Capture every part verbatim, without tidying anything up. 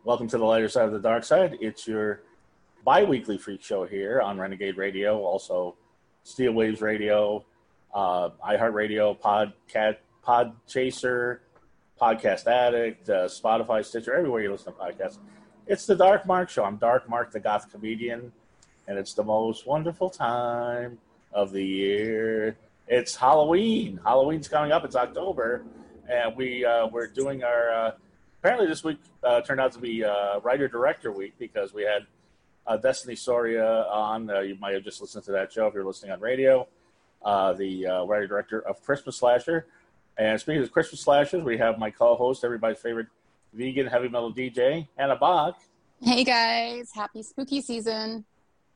Welcome to the lighter side of the dark side. It's your bi-weekly freak show here on Renegade Radio, also Steel Waves Radio, uh, iHeartRadio, Podcat, Podchaser, Podcast Addict, uh, Spotify, Stitcher, everywhere you listen to podcasts. It's the Dark Mark Show. I'm Dark Mark, the goth comedian, and it's the most wonderful time of the year. It's Halloween. Halloween's coming up. It's October, and we, uh, we're doing our... Uh, apparently this week uh, turned out to be uh, Writer-Director Week because we had uh, Destiny Soria on. Uh, you might have just listened to that show if you're listening on radio. Uh, the uh, Writer-Director of Christmas Slasher. And speaking of Christmas Slashers, we have my co-host, everybody's favorite vegan heavy metal D J, Hannah Bach. Hey guys, happy spooky season.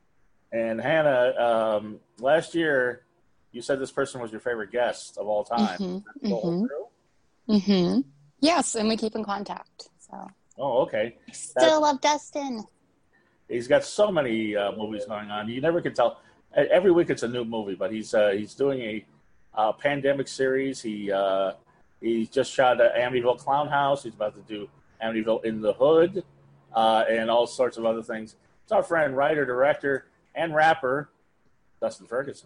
And Hannah, um, last year you said this person was your favorite guest of all time. Mm-hmm. Mm-hmm. mm-hmm. Yes, and we keep in contact. So. Oh, okay. I still That's, love Dustin. He's got so many uh, movies going on. You never can tell. Every week it's a new movie, but he's uh, he's doing a uh, pandemic series. He uh, he just shot uh, Amityville Clown House. He's about to do Amityville in the Hood, uh, and all sorts of other things. It's our friend, writer, director, and rapper, Dustin Ferguson.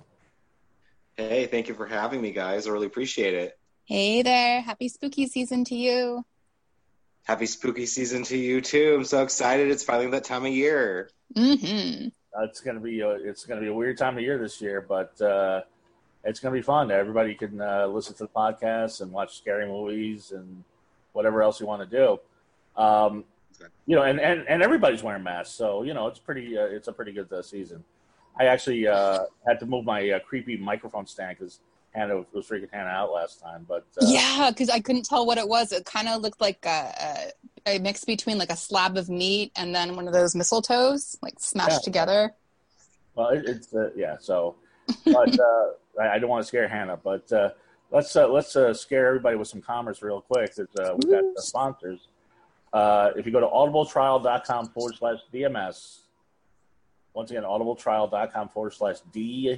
Hey, thank you for having me, guys. I really appreciate it. Hey there. Happy spooky season to you. Happy spooky season to you, too. I'm so excited. It's finally that time of year. Mm-hmm. Uh, it's gonna be a, it's gonna be a weird time of year this year, but uh, it's gonna be fun. Everybody can uh, listen to the podcast and watch scary movies and whatever else you want to do. Um, exactly. You know, and, and, and everybody's wearing masks, so you know it's pretty. Uh, it's a pretty good uh, season. I actually uh, had to move my uh, creepy microphone stand because Hannah was freaking Hannah out last time. But uh, yeah, because I couldn't tell what it was. It kind of looked like a, a, a mix between like a slab of meat and then one of those mistletoes, like smashed yeah. together. Well, it, it's uh, yeah. So, but uh, I, I don't want to scare Hannah, but uh, let's uh, let's uh, scare everybody with some commerce real quick. That uh, we got the sponsors. Uh, if you go to audibletrial.com forward slash DMS, once again, audibletrial.com forward slash DMS,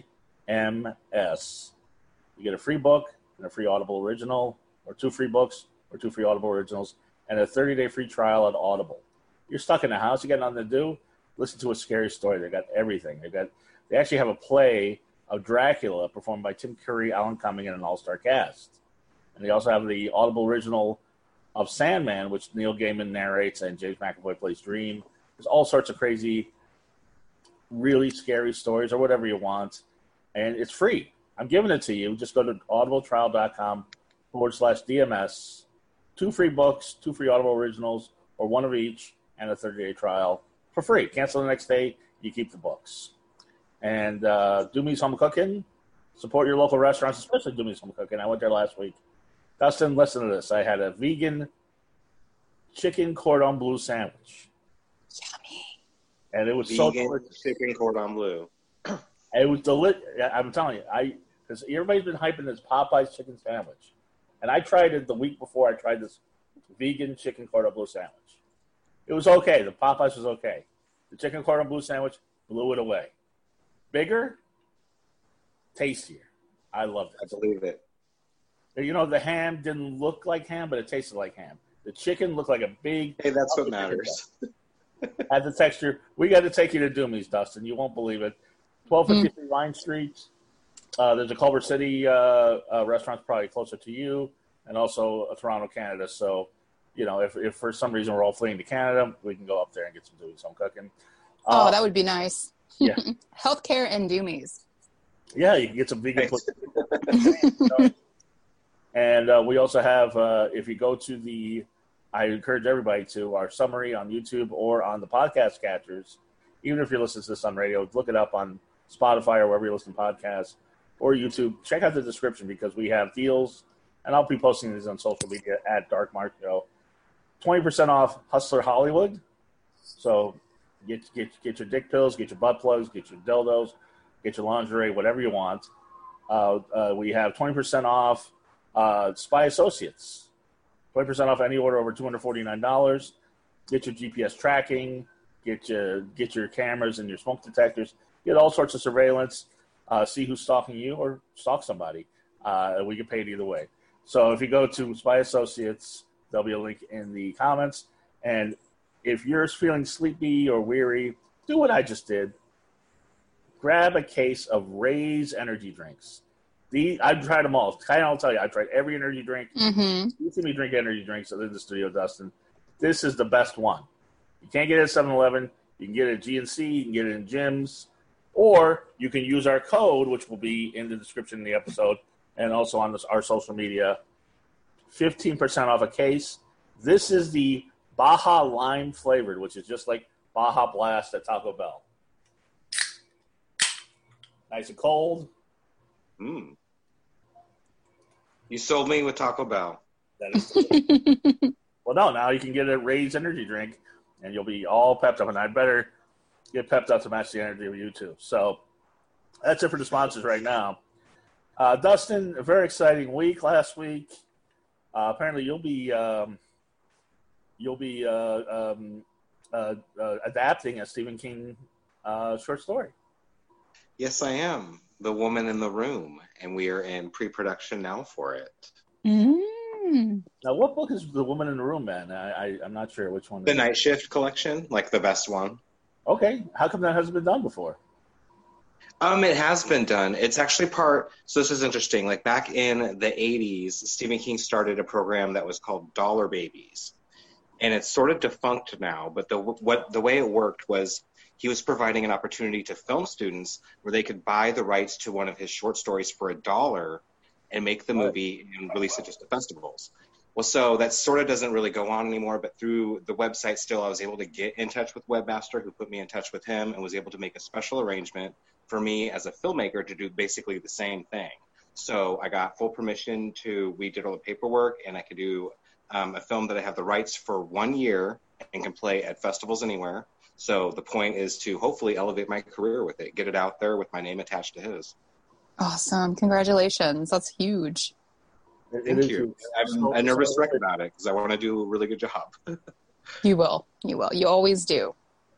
you get a free book and a free Audible original, or two free books, or two free Audible originals, and a thirty-day free trial at Audible. You're stuck in the house, you got nothing to do, listen to a scary story. They got everything. They got. They actually have a play of Dracula performed by Tim Curry, Alan Cumming, and an all-star cast. And they also have the Audible original of Sandman, which Neil Gaiman narrates and James McAvoy plays Dream. There's all sorts of crazy, really scary stories or whatever you want, and it's free. I'm giving it to you. Just go to audibletrial.com forward slash DMS. Two free books, two free Audible originals, or one of each, and a thirty-day trial for free. Cancel the next day, you keep the books. And uh, Do Me's Home Cooking. Support your local restaurants, especially Do Me's Home Cooking. I went there last week. Dustin, listen to this. I had a vegan chicken cordon bleu sandwich. Yummy. And it was vegan so delicious. Chicken cordon bleu. It was delicious. I'm telling you, I because everybody's been hyping this Popeye's chicken sandwich, and I tried it the week before. I tried this vegan chicken cordon bleu sandwich. It was okay. The Popeyes was okay. The chicken cordon bleu sandwich blew it away. Bigger, tastier. I loved it. I believe it. You know, the ham didn't look like ham, but it tasted like ham. The chicken looked like a big. Hey, that's what matters. Had the texture. We got to take you to Doomy's, Dustin. You won't believe it. twelve fifty-three mm. Vine Street. Uh, there's a Culver City uh, uh, restaurant probably closer to you, and also uh, Toronto, Canada. So, you know, if, if for some reason we're all fleeing to Canada, we can go up there and get some Doomy's home cooking. Uh, oh, that would be nice. Yeah. Healthcare and Doomy's. Yeah, you can get some vegan food. And uh, we also have, uh, if you go to the, I encourage everybody to, our summary on YouTube or on the podcast catchers, even if you're listening to this on radio, look it up on Spotify or wherever you listen to podcasts, or YouTube. Check out the description because we have deals, and I'll be posting these on social media at Dark Mark Show. twenty percent off Hustler Hollywood. So get, get, get your dick pills, get your butt plugs, get your dildos, get your lingerie, whatever you want. Uh, uh, we have twenty percent off uh, Spy Associates. twenty percent off any order over two hundred forty-nine dollars. Get your G P S tracking. Get your, get your cameras and your smoke detectors. Get all sorts of surveillance. Uh, see who's stalking you or stalk somebody. Uh, we get paid either way. So if you go to Spy Associates, there'll be a link in the comments. And if you're feeling sleepy or weary, do what I just did. Grab a case of Ray's energy drinks. The, I've tried them all. I'll tell you, I've tried every energy drink. Mm-hmm. You see me drink energy drinks in the studio, Dustin. This is the best one. You can't get it at seven eleven. You can get it at G N C. You can get it in gyms. Or you can use our code, which will be in the description of the episode and also on this, our social media. fifteen percent off a case. This is the Baja Lime flavored, which is just like Baja Blast at Taco Bell. Nice and cold. Mm. You sold me with Taco Bell. That is well, no, now you can get a Ray's energy drink, and you'll be all pepped up. And I better get pepped up to match the energy of you too. So that's it for the sponsors right now. Uh, Dustin, a very exciting week last week. Uh, apparently, you'll be um, you'll be uh, um, uh, uh, adapting a Stephen King uh, short story. Yes, I am. The Woman in the Room, and we are in pre-production now for it. Mm. Now, what book is The Woman in the Room, man? I, I, I'm not sure which one. The Night Shift collection, like the best one. Okay. How come that hasn't been done before? Um, it has been done. It's actually part, so this is interesting. Like back in the eighties, Stephen King started a program that was called Dollar Babies. And it's sort of defunct now, but the what the way it worked was he was providing an opportunity to film students where they could buy the rights to one of his short stories for a dollar and make the movie and release it just to festivals. Well, so that sort of doesn't really go on anymore, but through the website still, I was able to get in touch with Webmaster, who put me in touch with him and was able to make a special arrangement for me as a filmmaker to do basically the same thing. So I got full permission to, we did all the paperwork, and I could do um, a film that I have the rights for one year and can play at festivals anywhere. So the point is to hopefully elevate my career with it, get it out there with my name attached to his. Awesome. Congratulations. That's huge. It, Thank it you. is, I'm so, a nervous so, wreck about it because I want to do a really good job. You will. You will. You always do.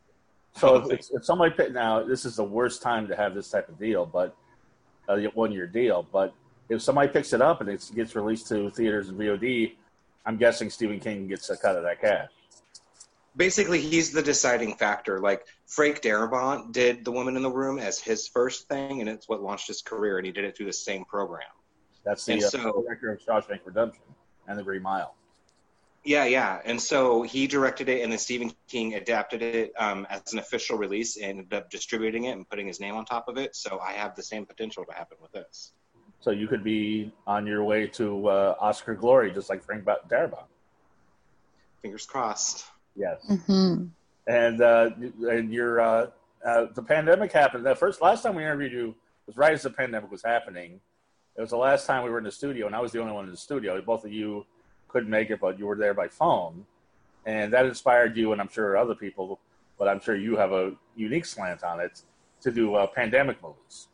So if, if, if somebody pick, now this is the worst time to have this type of deal, but a uh, one-year deal. But if somebody picks it up and it gets released to theaters and V O D, I'm guessing Stephen King gets a cut of that cash. Basically, he's the deciding factor. Like, Frank Darabont did The Woman in the Room as his first thing, and it's what launched his career, and he did it through the same program. That's the and uh, so, director of Shawshank Redemption and The Green Mile. Yeah, yeah. And so he directed it, and then Stephen King adapted it um, as an official release and ended up distributing it and putting his name on top of it. So I have the same potential to happen with this. So you could be on your way to uh, Oscar glory, just like Frank Darabont. Fingers crossed. Yes. Mm-hmm. And uh, and your uh, uh, the pandemic happened. The first last time we interviewed you was right as the pandemic was happening. It was the last time we were in the studio, and I was the only one in the studio. Both of you couldn't make it, but you were there by phone, and that inspired you, and I'm sure other people. But I'm sure you have a unique slant on it to do uh, pandemic movies.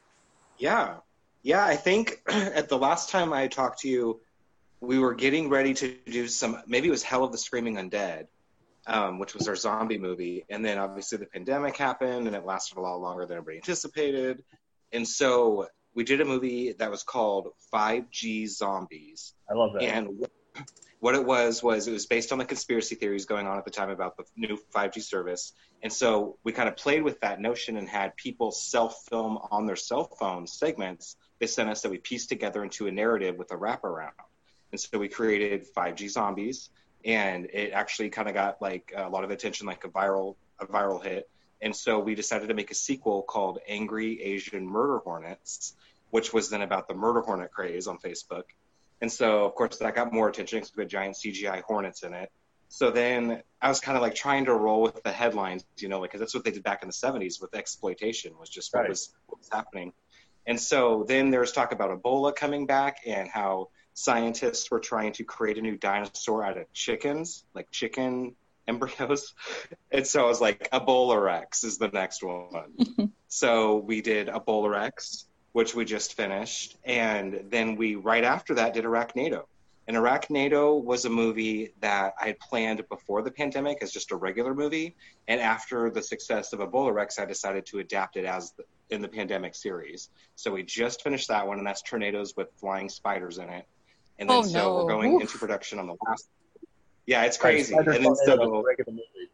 Yeah, yeah. I think at the last time I talked to you, we were getting ready to do some. Maybe it was Hell of the Screaming Undead. Um, which was our zombie movie. And then obviously the pandemic happened and it lasted a lot longer than everybody anticipated. And so we did a movie that was called five G Zombies. I love that. And what it was, was it was based on the conspiracy theories going on at the time about the new five G service. And so we kind of played with that notion and had people self-film on their cell phone segments they sent us that we pieced together into a narrative with a wraparound. And so we created five G Zombies. And it actually kind of got like a lot of attention, like a viral a viral hit. And so we decided to make a sequel called Angry Asian Murder Hornets, which was then about the murder hornet craze on Facebook. And so, of course, that got more attention because we had giant C G I hornets in it. So then I was kind of like trying to roll with the headlines, you know, like, 'cause that's what they did back in the seventies with exploitation, was just what, right. was, what was happening. And so then there was talk about Ebola coming back and how scientists were trying to create a new dinosaur out of chickens, like chicken embryos. And so I was like, Ebola Rex is the next one. So we did Ebola Rex, which we just finished. And then we, right after that, did Arachnado. And Arachnado was a movie that I had planned before the pandemic as just a regular movie. And after the success of Ebola Rex, I decided to adapt it as the, in the pandemic series. So we just finished that one, and that's tornadoes with flying spiders in it. And then oh, so no. we're going Oof. into production on the last. Yeah, it's crazy. Right, and then so regular movie.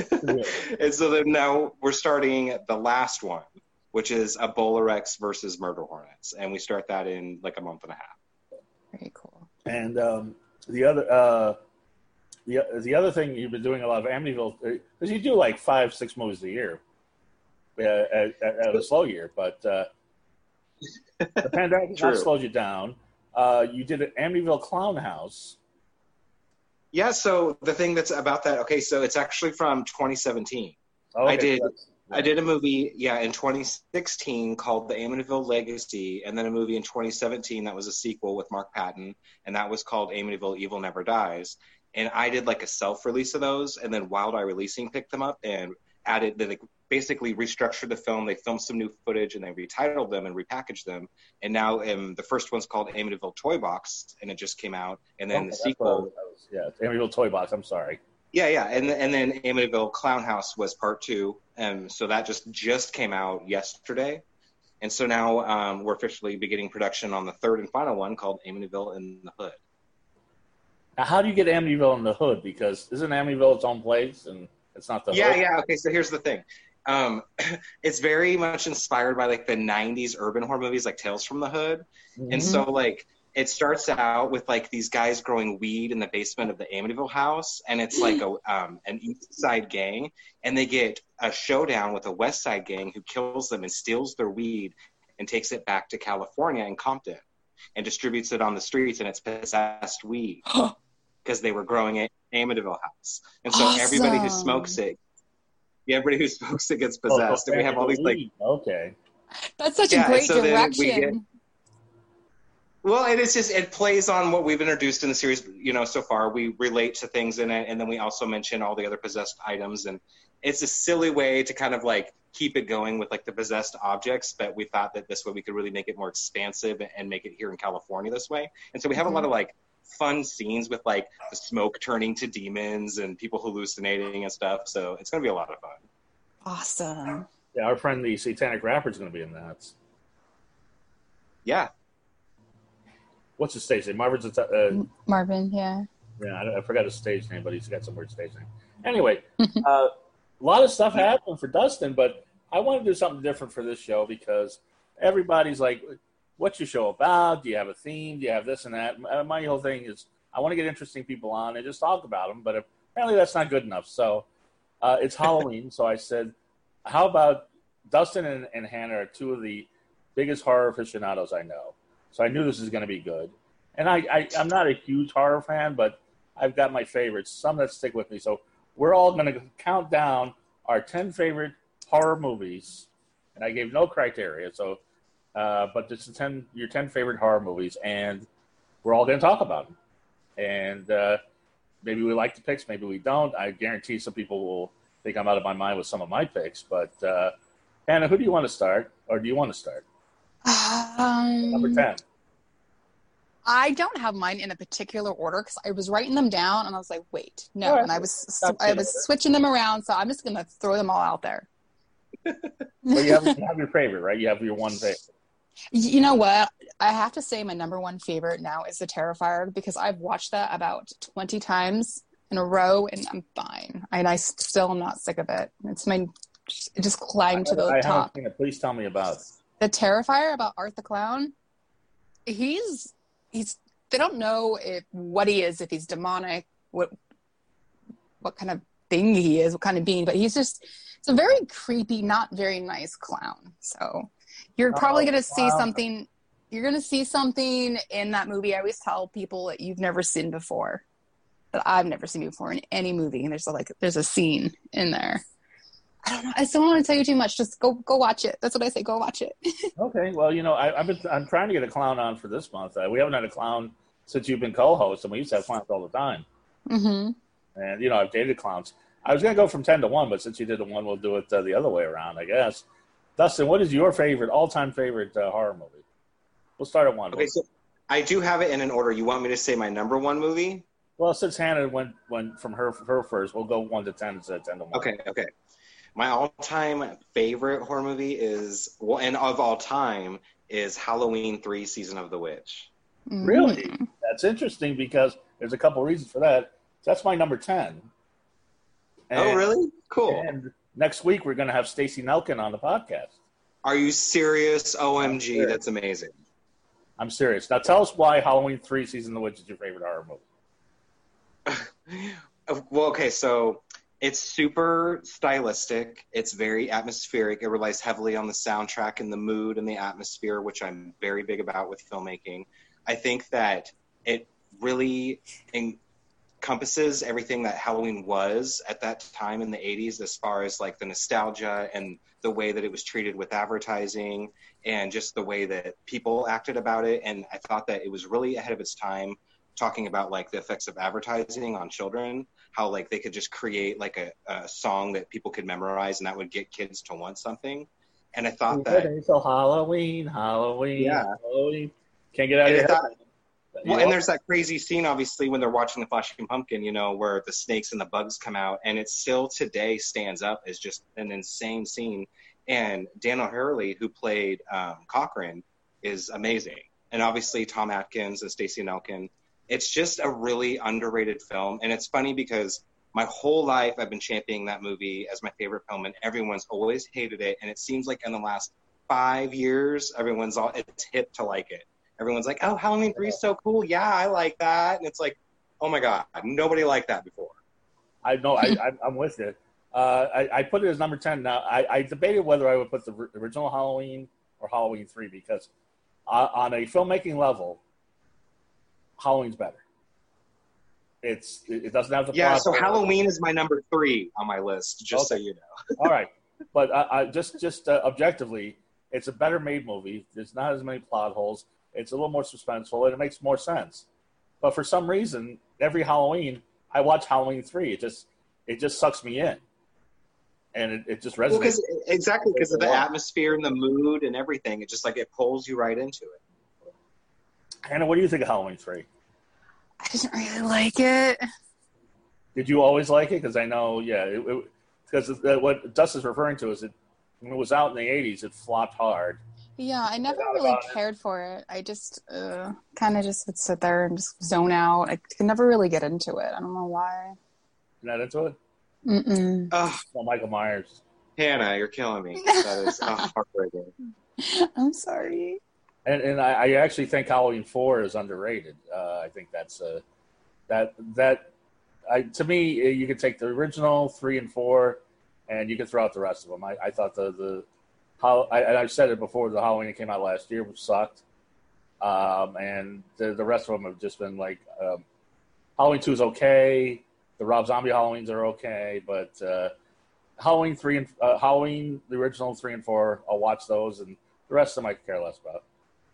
Yeah. And so then now we're starting the last one, which is Ebola Rex versus Murder Hornets, and we start that in like a month and a half. Very cool. And um, the other uh, the the other thing you've been doing a lot of Amityville, because you do like five six movies a year, uh, at, at a slow year, but uh, the pandemic not slowed you down. Uh, you did an Amityville Clown House. Yeah, so the thing that's about that, okay, so it's actually from twenty seventeen. Oh, okay. I did Yeah. I did a movie, yeah, in twenty sixteen called The Amityville Legacy, and then a movie in twenty seventeen that was a sequel with Mark Patton, and that was called Amityville Evil Never Dies. And I did like a self-release of those, and then Wild Eye Releasing picked them up and added, they like basically restructured the film. They filmed some new footage, and they retitled them and repackaged them. And now um, the first one's called Amityville Toy Box, and it just came out. And then Okay, the that's sequel... what I was- yeah, Amityville Toy Box, I'm sorry. Yeah, yeah, and and then Amityville Clown House was part two, and so that just just came out yesterday, and so now um, we're officially beginning production on the third and final one called Amityville in the Hood. Now, how do you get Amityville in the Hood? Because isn't Amityville its own place, and it's not the Yeah, Hood? yeah. Okay, so here's the thing. Um, it's very much inspired by like the nineties urban horror movies, like Tales from the Hood, Mm-hmm. and so like. It starts out with like these guys growing weed in the basement of the Amityville house, and it's like a um, an East Side gang, and they get a showdown with a West Side gang who kills them and steals their weed and takes it back to California and Compton and distributes it on the streets, and it's possessed weed because they were growing it in Amityville house, and so Awesome. everybody who smokes it, yeah, everybody who smokes it gets possessed, Oh, and we have all these like. Okay. That's such Yeah, a great so then we direction. get- Well, it is just it plays on what we've introduced in the series, you know, so far. We relate to things in it, and then we also mention all the other possessed items, and it's a silly way to kind of like keep it going with like the possessed objects. But we thought that this way we could really make it more expansive and make it here in California this way. And so we have Mhm. a lot of like fun scenes with like the smoke turning to demons and people hallucinating and stuff. So it's going to be a lot of fun. Awesome. Yeah, our friend the Satanic Rapper is going to be in that. Yeah. What's his stage name? Marvin's. Uh, Marvin, yeah. yeah, I, I forgot his stage name, but he's got some weird stage name. Anyway, uh, a lot of stuff happened for Dustin, but I want to do something different for this show because everybody's like, "What's your show about? Do you have a theme? Do you have this and that?" Uh, My whole thing is I want to get interesting people on and just talk about them, but apparently that's not good enough. So uh, it's Halloween, so I said, "How about Dustin and, and Hannah are two of the biggest horror aficionados I know." So I knew this was going to be good. And I, I, I'm not a huge horror fan, but I've got my favorites, some that stick with me. So we're all going to count down our ten favorite horror movies. And I gave no criteria. So, uh, but this is ten, your ten favorite horror movies. And we're all going to talk about them. And uh, maybe we like the picks, maybe we don't. I guarantee some people will think I'm out of my mind with some of my picks. But, uh, Hannah, who do you want to start? Or do you want to start? Um, Number ten. I don't have mine in a particular order because I was writing them down and I was like, wait, no. All right. And I was Stop I in was order. switching them around, so I'm just going to throw them all out there. Well, you have, you have your favorite, right? You have your one favorite. You know what? I have to say my number one favorite now is The Terrifier because I've watched that about twenty times in a row and I'm fine. And I still am not sick of it. It's my, it just climbed to the I, I top. haven't seen it. Please tell me about it. The Terrifier about Art the Clown, he's, he's, they don't know if what he is, if he's demonic, what, what kind of thing he is, what kind of being, but he's just, it's a very creepy, not very nice clown. So you're probably Oh, going to see wow. something, you're going to see something in that movie. I always tell people that you've never seen before, that I've never seen before in any movie. And there's a, like, there's a scene in there. I don't know. I still don't want to tell you too much. Just go, go watch it. That's what I say. Go watch it. Okay. Well, you know, I, I've been, I'm trying to get a clown on for this month. Uh, we haven't had a clown since you've been co-host, and we used to have clowns all the time. Mm-hmm. And, you know, I've dated clowns. I was going to go from ten to one, but since you did the one, we'll do it uh, the other way around, I guess. Dustin, what is your favorite, all-time favorite uh, horror movie? We'll start at one. Okay, so I do have it in an order. You want me to say my number one movie? Well, since Hannah went, went from her her first, we'll go one to ten instead of ten to one. Okay, okay. My all-time favorite horror movie is, well, and of all time, is Halloween three, Season of the Witch. Really? Mm. That's interesting because there's a couple reasons for that. That's my number ten. And, oh, really? Cool. And next week we're going to have Stacey Nelkin on the podcast. Are you serious? O M G, that's amazing. I'm serious. Now tell us why Halloween three Season of the Witch is your favorite horror movie. Well, okay, so it's super stylistic. It's very atmospheric. It relies heavily on the soundtrack and the mood and the atmosphere, which I'm very big about with filmmaking. I think that it really encompasses everything that Halloween was at that time in the eighties, as far as like the nostalgia and the way that it was treated with advertising and just the way that people acted about it. And I thought that it was really ahead of its time, talking about like the effects of advertising on children, how like they could just create like a, a song that people could memorize and that would get kids to want something. And I thought that so Halloween, Halloween, yeah. Halloween. Can't get out of and your thought, head. Well, and there's that crazy scene, obviously, when they're watching the Flashing Pumpkin, you know, where the snakes and the bugs come out, and it still today stands up as just an insane scene. And Daniel Hurley, who played um, Cochrane, is amazing. And obviously Tom Atkins and Stacey Nelkin. It's just a really underrated film. And it's funny because my whole life I've been championing that movie as my favorite film, and everyone's always hated it. And it seems like in the last five years, everyone's all, it's hip to like it. Everyone's like, oh, Halloween three is so cool. Yeah, I like that. And it's like, oh my God, nobody liked that before. I know, I, I, I'm with you. Uh, I, I put it as number ten. Now, I, I debated whether I would put the original Halloween or Halloween three because uh, on a filmmaking level, Halloween's better. It's It doesn't have the Yeah, plot. so Halloween is my number three on my list, just Okay. so you know. All right. But uh, I, just, just uh, objectively, it's a better made movie. There's not as many plot holes. It's a little more suspenseful, and it makes more sense. But for some reason, every Halloween, I watch Halloween three. It just it just sucks me in. And it, it just resonates. Well, cause, exactly, because of the atmosphere and the mood and everything. It just, like, it pulls you right into it. Hannah, what do you think of Halloween three? I didn't really like it. Did you always like it? Because I know, yeah, it, it, because what Dustin's referring to is it when it was out in the eighties, it flopped hard. Yeah, I never really cared for it. I just uh, kind of just would sit there and just zone out. I could never really get into it. I don't know why. You're not into it? Mm-mm. Oh, Well, Michael Myers. Hannah, you're killing me. That is oh, heartbreaking. I'm sorry. And and I, I actually think Halloween four is underrated. Uh, I think that's uh, that that I to me you could take the original three and four, and you could throw out the rest of them. I, I thought the the how I and I've said it before, the Halloween that came out last year sucked, um, and the the rest of them have just been like um, Halloween two is okay. The Rob Zombie Halloweens are okay, but uh, Halloween three and uh, Halloween the original three and four, I'll watch those, and the rest of them I could care less about.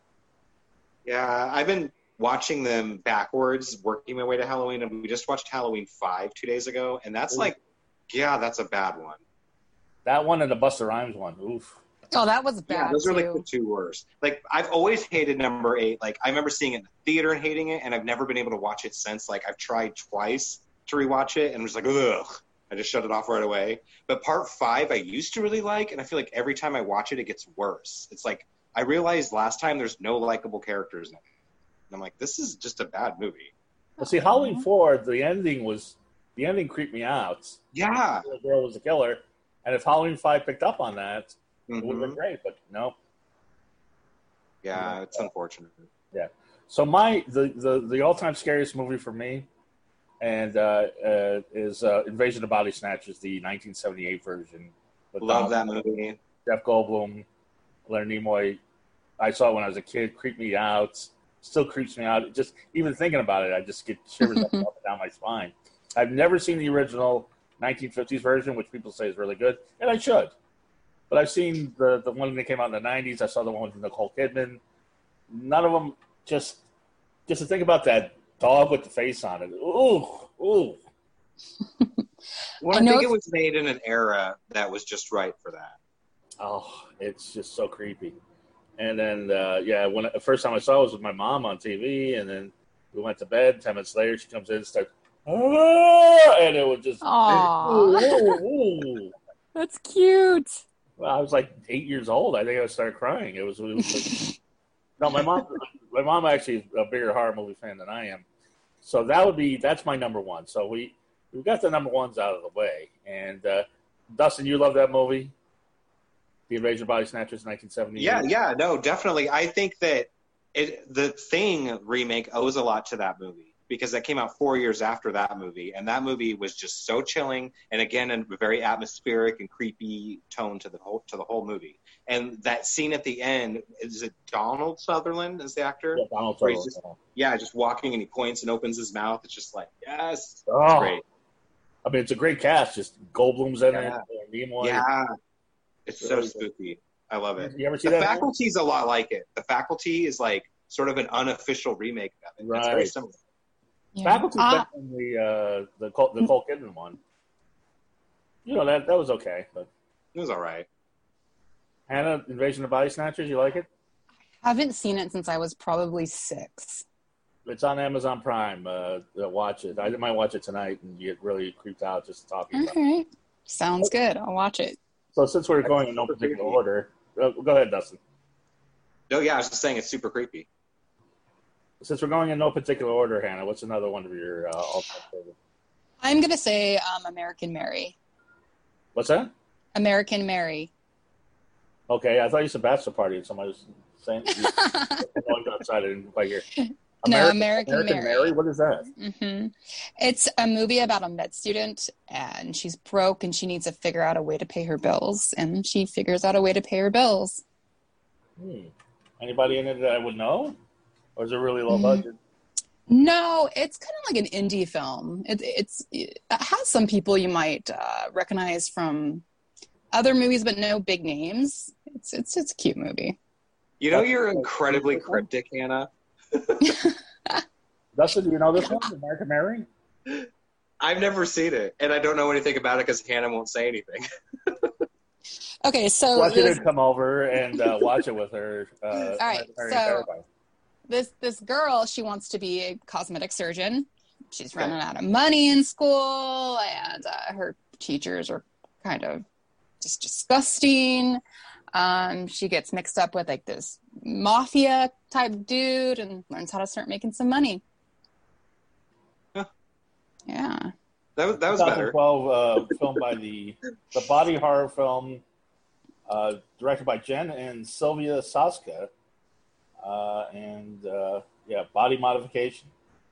Yeah, I've been watching them backwards, working my way to Halloween, and we just watched Halloween five two days ago, and that's Ooh. like, yeah, that's a bad one. That one and the Busta Rhymes one, oof. Oh, that was bad, Yeah, those too. are like the two worst. Like, I've always hated number eight. Like, I remember seeing it in the theater and hating it, and I've never been able to watch it since. Like, I've tried twice to rewatch it, and I'm just like, ugh. I just shut it off right away. But part five I used to really like, and I feel like every time I watch it, it gets worse. It's like, I realized last time there's no likable characters in it. And I'm like, this is just a bad movie. Well, see, Halloween four, the ending was, the ending creeped me out. Yeah. The girl was a killer. And if Halloween five picked up on that, Mm-hmm. it would have been great, but no. Yeah, it's unfortunate. Yeah. So my, the, the, the all-time scariest movie for me and uh, uh, is uh, Invasion of Body Snatchers, the nineteen seventy-eight version. With Love Donald, that movie. Jeff Goldblum, Leonard Nimoy. I saw it when I was a kid. Creeped me out. Still creeps me out. Just even thinking about it, I just get shivers up and down my spine. I've never seen the original nineteen fifties version, which people say is really good, and I should. But I've seen the, the one that came out in the nineties. I saw the one with Nicole Kidman. None of them just just to think about that dog with the face on it. Ooh, ooh. Well, I, I know think it it's- was made in an era that was just right for that. Oh, it's just so creepy. And then, uh, yeah, when the first time I saw it was with my mom on T V, and then we went to bed. Ten minutes later, she comes in and starts, ah! And it was just, Aw. ooh, ooh, ooh. That's cute. Well, I was like eight years old. I think I started crying. It was, it was like, no, my mom, my mom actually is a bigger horror movie fan than I am. So that would be, that's my number one. So we, we've got the number ones out of the way. And uh, Dustin, you love that movie, The Invasion of Body Snatchers, nineteen seventy. Yeah, yeah, no, definitely. I think that it the Thing remake owes a lot to that movie because that came out four years after that movie, and that movie was just so chilling, and again, a very atmospheric and creepy tone to the whole to the whole movie. And that scene at the end, is it Donald Sutherland as the actor? Yeah, Donald Where he's Sutherland. just, yeah, just walking and he points and opens his mouth. It's just like, yes, Oh. it's great. I mean, it's a great cast. Just Goldblum's in Yeah. it. Nimoy. Yeah, it's so Really good. spooky. I love it. You ever see The that? Faculty's a lot like it. The Faculty is like sort of an unofficial remake of it. It's very Right. similar. Yeah. Faculty Uh, better than the uh, the Col- the Cole Kidman one. You know that that was okay. But It was all right. Hannah, Invasion of Body Snatchers, you like it? haven't seen it since I was probably six. It's on Amazon Prime. Uh, uh, watch it. I might watch it tonight and get really creeped out just talking All about it. right. Sounds good. I'll watch it. So since we're going in no particular order, uh, go ahead, Dustin. No, yeah, I was just saying it's super creepy. Since we're going in no particular order, Hannah, what's another one of your uh, all-time favorite? I'm going to say um, American Mary. What's that? American Mary. Okay, I thought you said bachelor party and somebody was saying going outside. I didn't quite hear. No, American American Mary. Mary. What is that? hmm It's a movie about a med student, and she's broke, and she needs to figure out a way to pay her bills, and she figures out a way to pay her bills. Hmm. Anybody in it that I would know, or is it really low Mm. budget? No, it's kind of like an indie film. It, it's it has some people you might uh, recognize from other movies, but no big names. It's it's it's a cute movie. You know, you're incredibly cryptic, Hannah. Dustin, do you know this one, American Mary? I've never seen it, and I don't know anything about it because Hannah won't say anything. Okay, so Well, I this, did come over and uh, watch it with her. Uh, All right, American Mary so- terrifying. this this girl, she wants to be a cosmetic surgeon. She's Okay. running out of money in school, and uh, her teachers are kind of just disgusting. Um, she gets mixed up with like this mafia type dude and learns how to start making some money. Huh. Yeah. That was that was better. twenty twelve uh, film by the the body horror film uh, directed by Jen and Sylvia Saska, uh, and uh, yeah, Body Modification.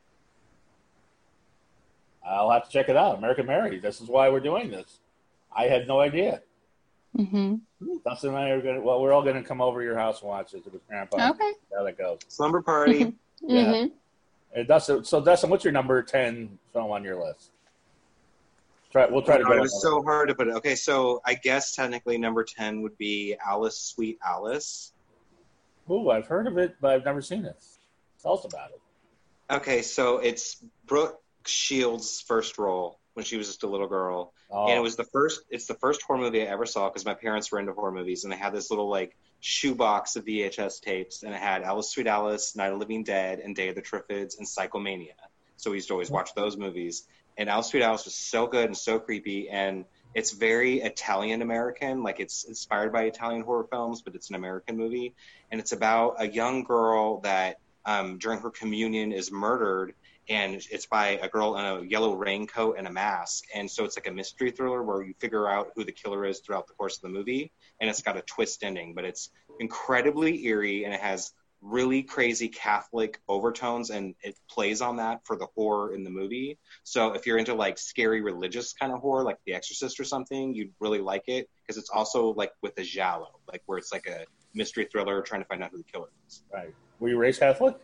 I'll have to check it out. American Mary. This is why we're doing this. I had no idea. Mm-hmm. Dustin and I are gonna. Well, we're all gonna come over to your house and watch it with Grandpa. Okay. See how that goes. Slumber Party. Yeah. Mm-hmm. And Dustin, so Dustin, what's your number ten film on your list? Try. We'll try to Oh, go. it was so hard to put it. Okay, so I guess technically number ten would be Alice, Sweet Alice. Ooh, I've heard of it, but I've never seen it. Tell us about it. Okay, so it's Brooke Shields' first role when she was just a little girl. Oh, And it was the first, it's the first horror movie I ever saw because my parents were into horror movies and they had this little like shoebox of V H S tapes and it had Alice, Sweet Alice, Night of the Living Dead, and Day of the Triffids, and Psychomania. So we used to always watch those movies. And Alice, Sweet Alice was so good and so creepy, and it's very Italian-American, like it's inspired by Italian horror films, but it's an American movie. And it's about a young girl that um, during her communion is murdered, and it's by a girl in a yellow raincoat and a mask. And so it's like a mystery thriller where you figure out who the killer is throughout the course of the movie, and it's got a twist ending, but it's incredibly eerie, and it has really crazy Catholic overtones, and it plays on that for the horror in the movie. So if you're into like scary religious kind of horror, like The Exorcist or something, you'd really like it, because it's also like with a giallo, like where it's like a mystery thriller trying to find out who the killer is. right. Were you raised Catholic?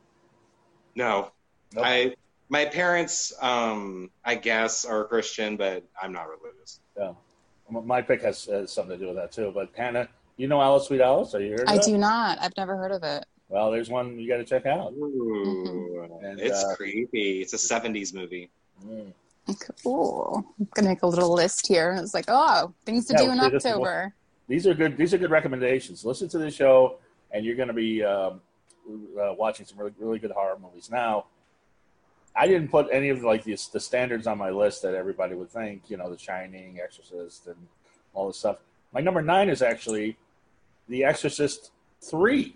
No, Nope. I my parents, um, I guess, are Christian, but I'm not religious. Yeah. M- My pick has, has something to do with that too. But Hannah, you know Alice, Sweet Alice? Are you heard of I that? do not. I've never heard of it. Well, there's one you got to check out. Ooh, And, it's uh, creepy. It's a seventies movie. Mm. Cool. I'm gonna make a little list here. It's like, oh, things to Yeah, do in see, this is what- October. These are good. These are good recommendations. Listen to the show, and you're going to be um, uh, watching some really, really good horror movies. Now, I didn't put any of like the, the standards on my list that everybody would think. You know, The Shining, Exorcist, and all this stuff. My number nine is actually The Exorcist three,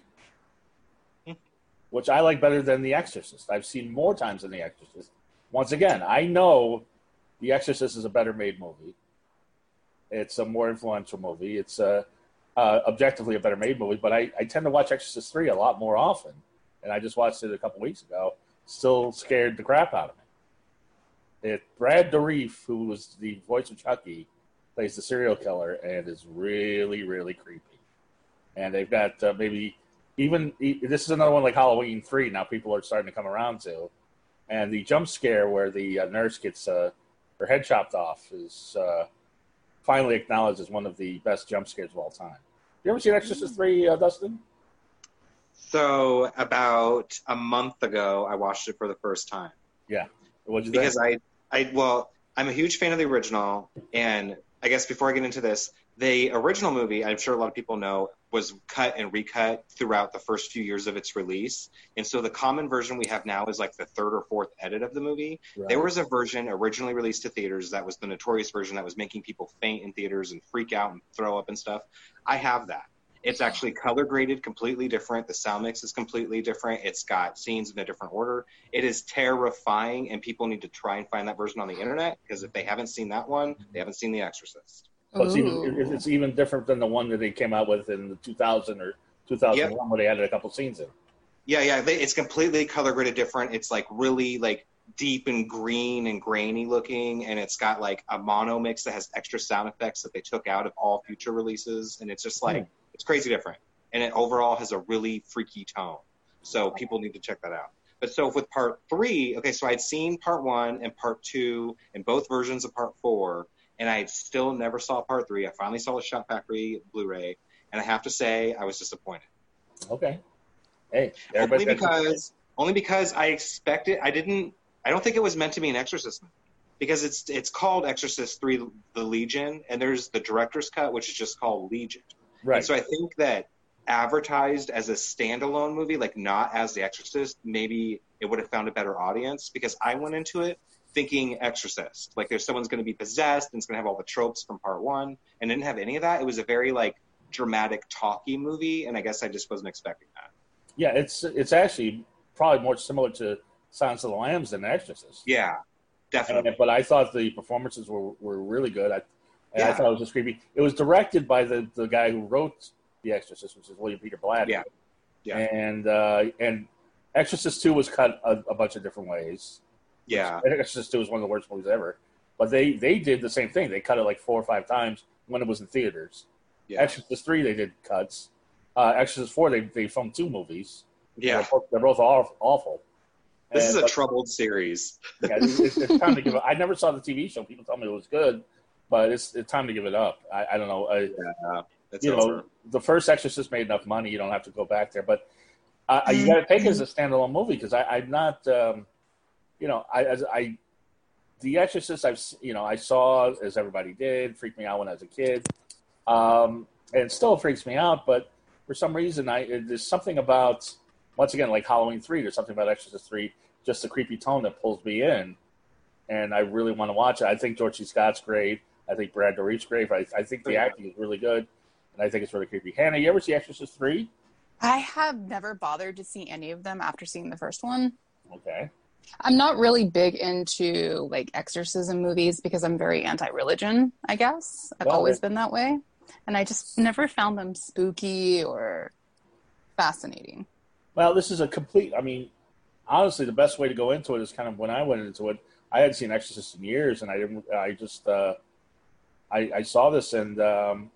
which I like better than The Exorcist. I've seen more times than The Exorcist. Once again, I know The Exorcist is a better made movie. It's a more influential movie. It's a, uh, objectively a better made movie, but I, I tend to watch Exorcist three a lot more often. And I just watched it a couple weeks ago. Still scared the crap out of me. It, Brad Dourif, who was the voice of Chucky, plays the serial killer and is really, really creepy. And they've got uh, maybe even this is another one like Halloween three. Now people are starting to come around to, and the jump scare where the uh, nurse gets uh, her head chopped off is uh, finally acknowledged as one of the best jump scares of all time. You ever seen Exorcist three, uh, Dustin? So about a month ago, I watched it for the first time. Yeah, what'd you because think? I, I, well, I'm a huge fan of the original, and I guess before I get into this, the original movie, I'm sure a lot of people know, was cut and recut throughout the first few years of its release. And so the common version we have now is like the third or fourth edit of the movie. Right. There was a version originally released to theaters that was the notorious version that was making people faint in theaters and freak out and throw up and stuff. I have that. It's actually color graded completely different. The sound mix is completely different. It's got scenes in a different order. It is terrifying, and people need to try and find that version on the internet, because if they haven't seen that one, they haven't seen The Exorcist. But it's even, it's even different than the one that they came out with in the two thousand or two thousand one, yep, where they added a couple scenes in. Yeah, yeah. They, it's completely color graded different. It's like really like deep and green and grainy looking, and it's got like a mono mix that has extra sound effects that they took out of all future releases, and it's just like, mm. it's crazy different. And it overall has a really freaky tone. So people need to check that out. But so with part three, okay, so I'd seen part one and part two and both versions of part four, and I still never saw part three. I finally saw the Shout Factory Blu-ray, and I have to say I was disappointed. Okay. Hey, only because only because I expected I didn't I don't think it was meant to be an Exorcist movie, because it's it's called Exorcist three: The Legion, and there's the director's cut, which is just called Legion. Right. And so I think that advertised as a standalone movie, like not as The Exorcist, maybe it would have found a better audience, because I went into it thinking Exorcist. Like there's someone's going to be possessed and it's going to have all the tropes from part one, and didn't have any of that. It was a very like dramatic, talky movie, and I guess I just wasn't expecting that. Yeah, it's it's actually probably more similar to Silence of the Lambs than The Exorcist. Yeah, definitely. And, but I thought the performances were, were really good. I, and yeah. I thought it was just creepy. It was directed by the, the guy who wrote The Exorcist, which is William Peter Blatty. Yeah, yeah. And uh, and Exorcist two was cut a, a bunch of different ways. Yeah. Exorcist two was one of the worst movies ever. But they, they did the same thing. They cut it like four or five times when it was in theaters. Yeah. Exorcist three, they did cuts. Uh, Exorcist four, they, they filmed two movies. Yeah. They're both, they're both awful. This and, is a but, troubled series. Yeah, it's, it's time to give up. I never saw the T V show. People tell me it was good, but it's it's time to give it up. I, I don't know. I, yeah, you know, the first Exorcist made enough money. You don't have to go back there. But uh, you got to take it as a standalone movie, because I'm not, um, you know, I, as I, The Exorcist, I've, you know, I saw, as everybody did, freaked me out when I was a kid. Um, and it still freaks me out, but for some reason, I there's something about, once again, like Halloween three, there's something about Exorcist three, just the creepy tone that pulls me in, and I really want to watch it. I think George C. Scott's great. I think Brad Dourif's great. I, I think the acting is really good, and I think it's really creepy. Hannah, you ever see Exorcist three? I have never bothered to see any of them after seeing the first one. Okay. I'm not really big into like exorcism movies because I'm very anti-religion, I guess. I've well, always been that way. And I just never found them spooky or fascinating. Well, this is a complete, I mean, honestly, the best way to go into it is kind of when I went into it, I hadn't seen Exorcist in years, and I didn't, I just, uh, I, I saw this and um,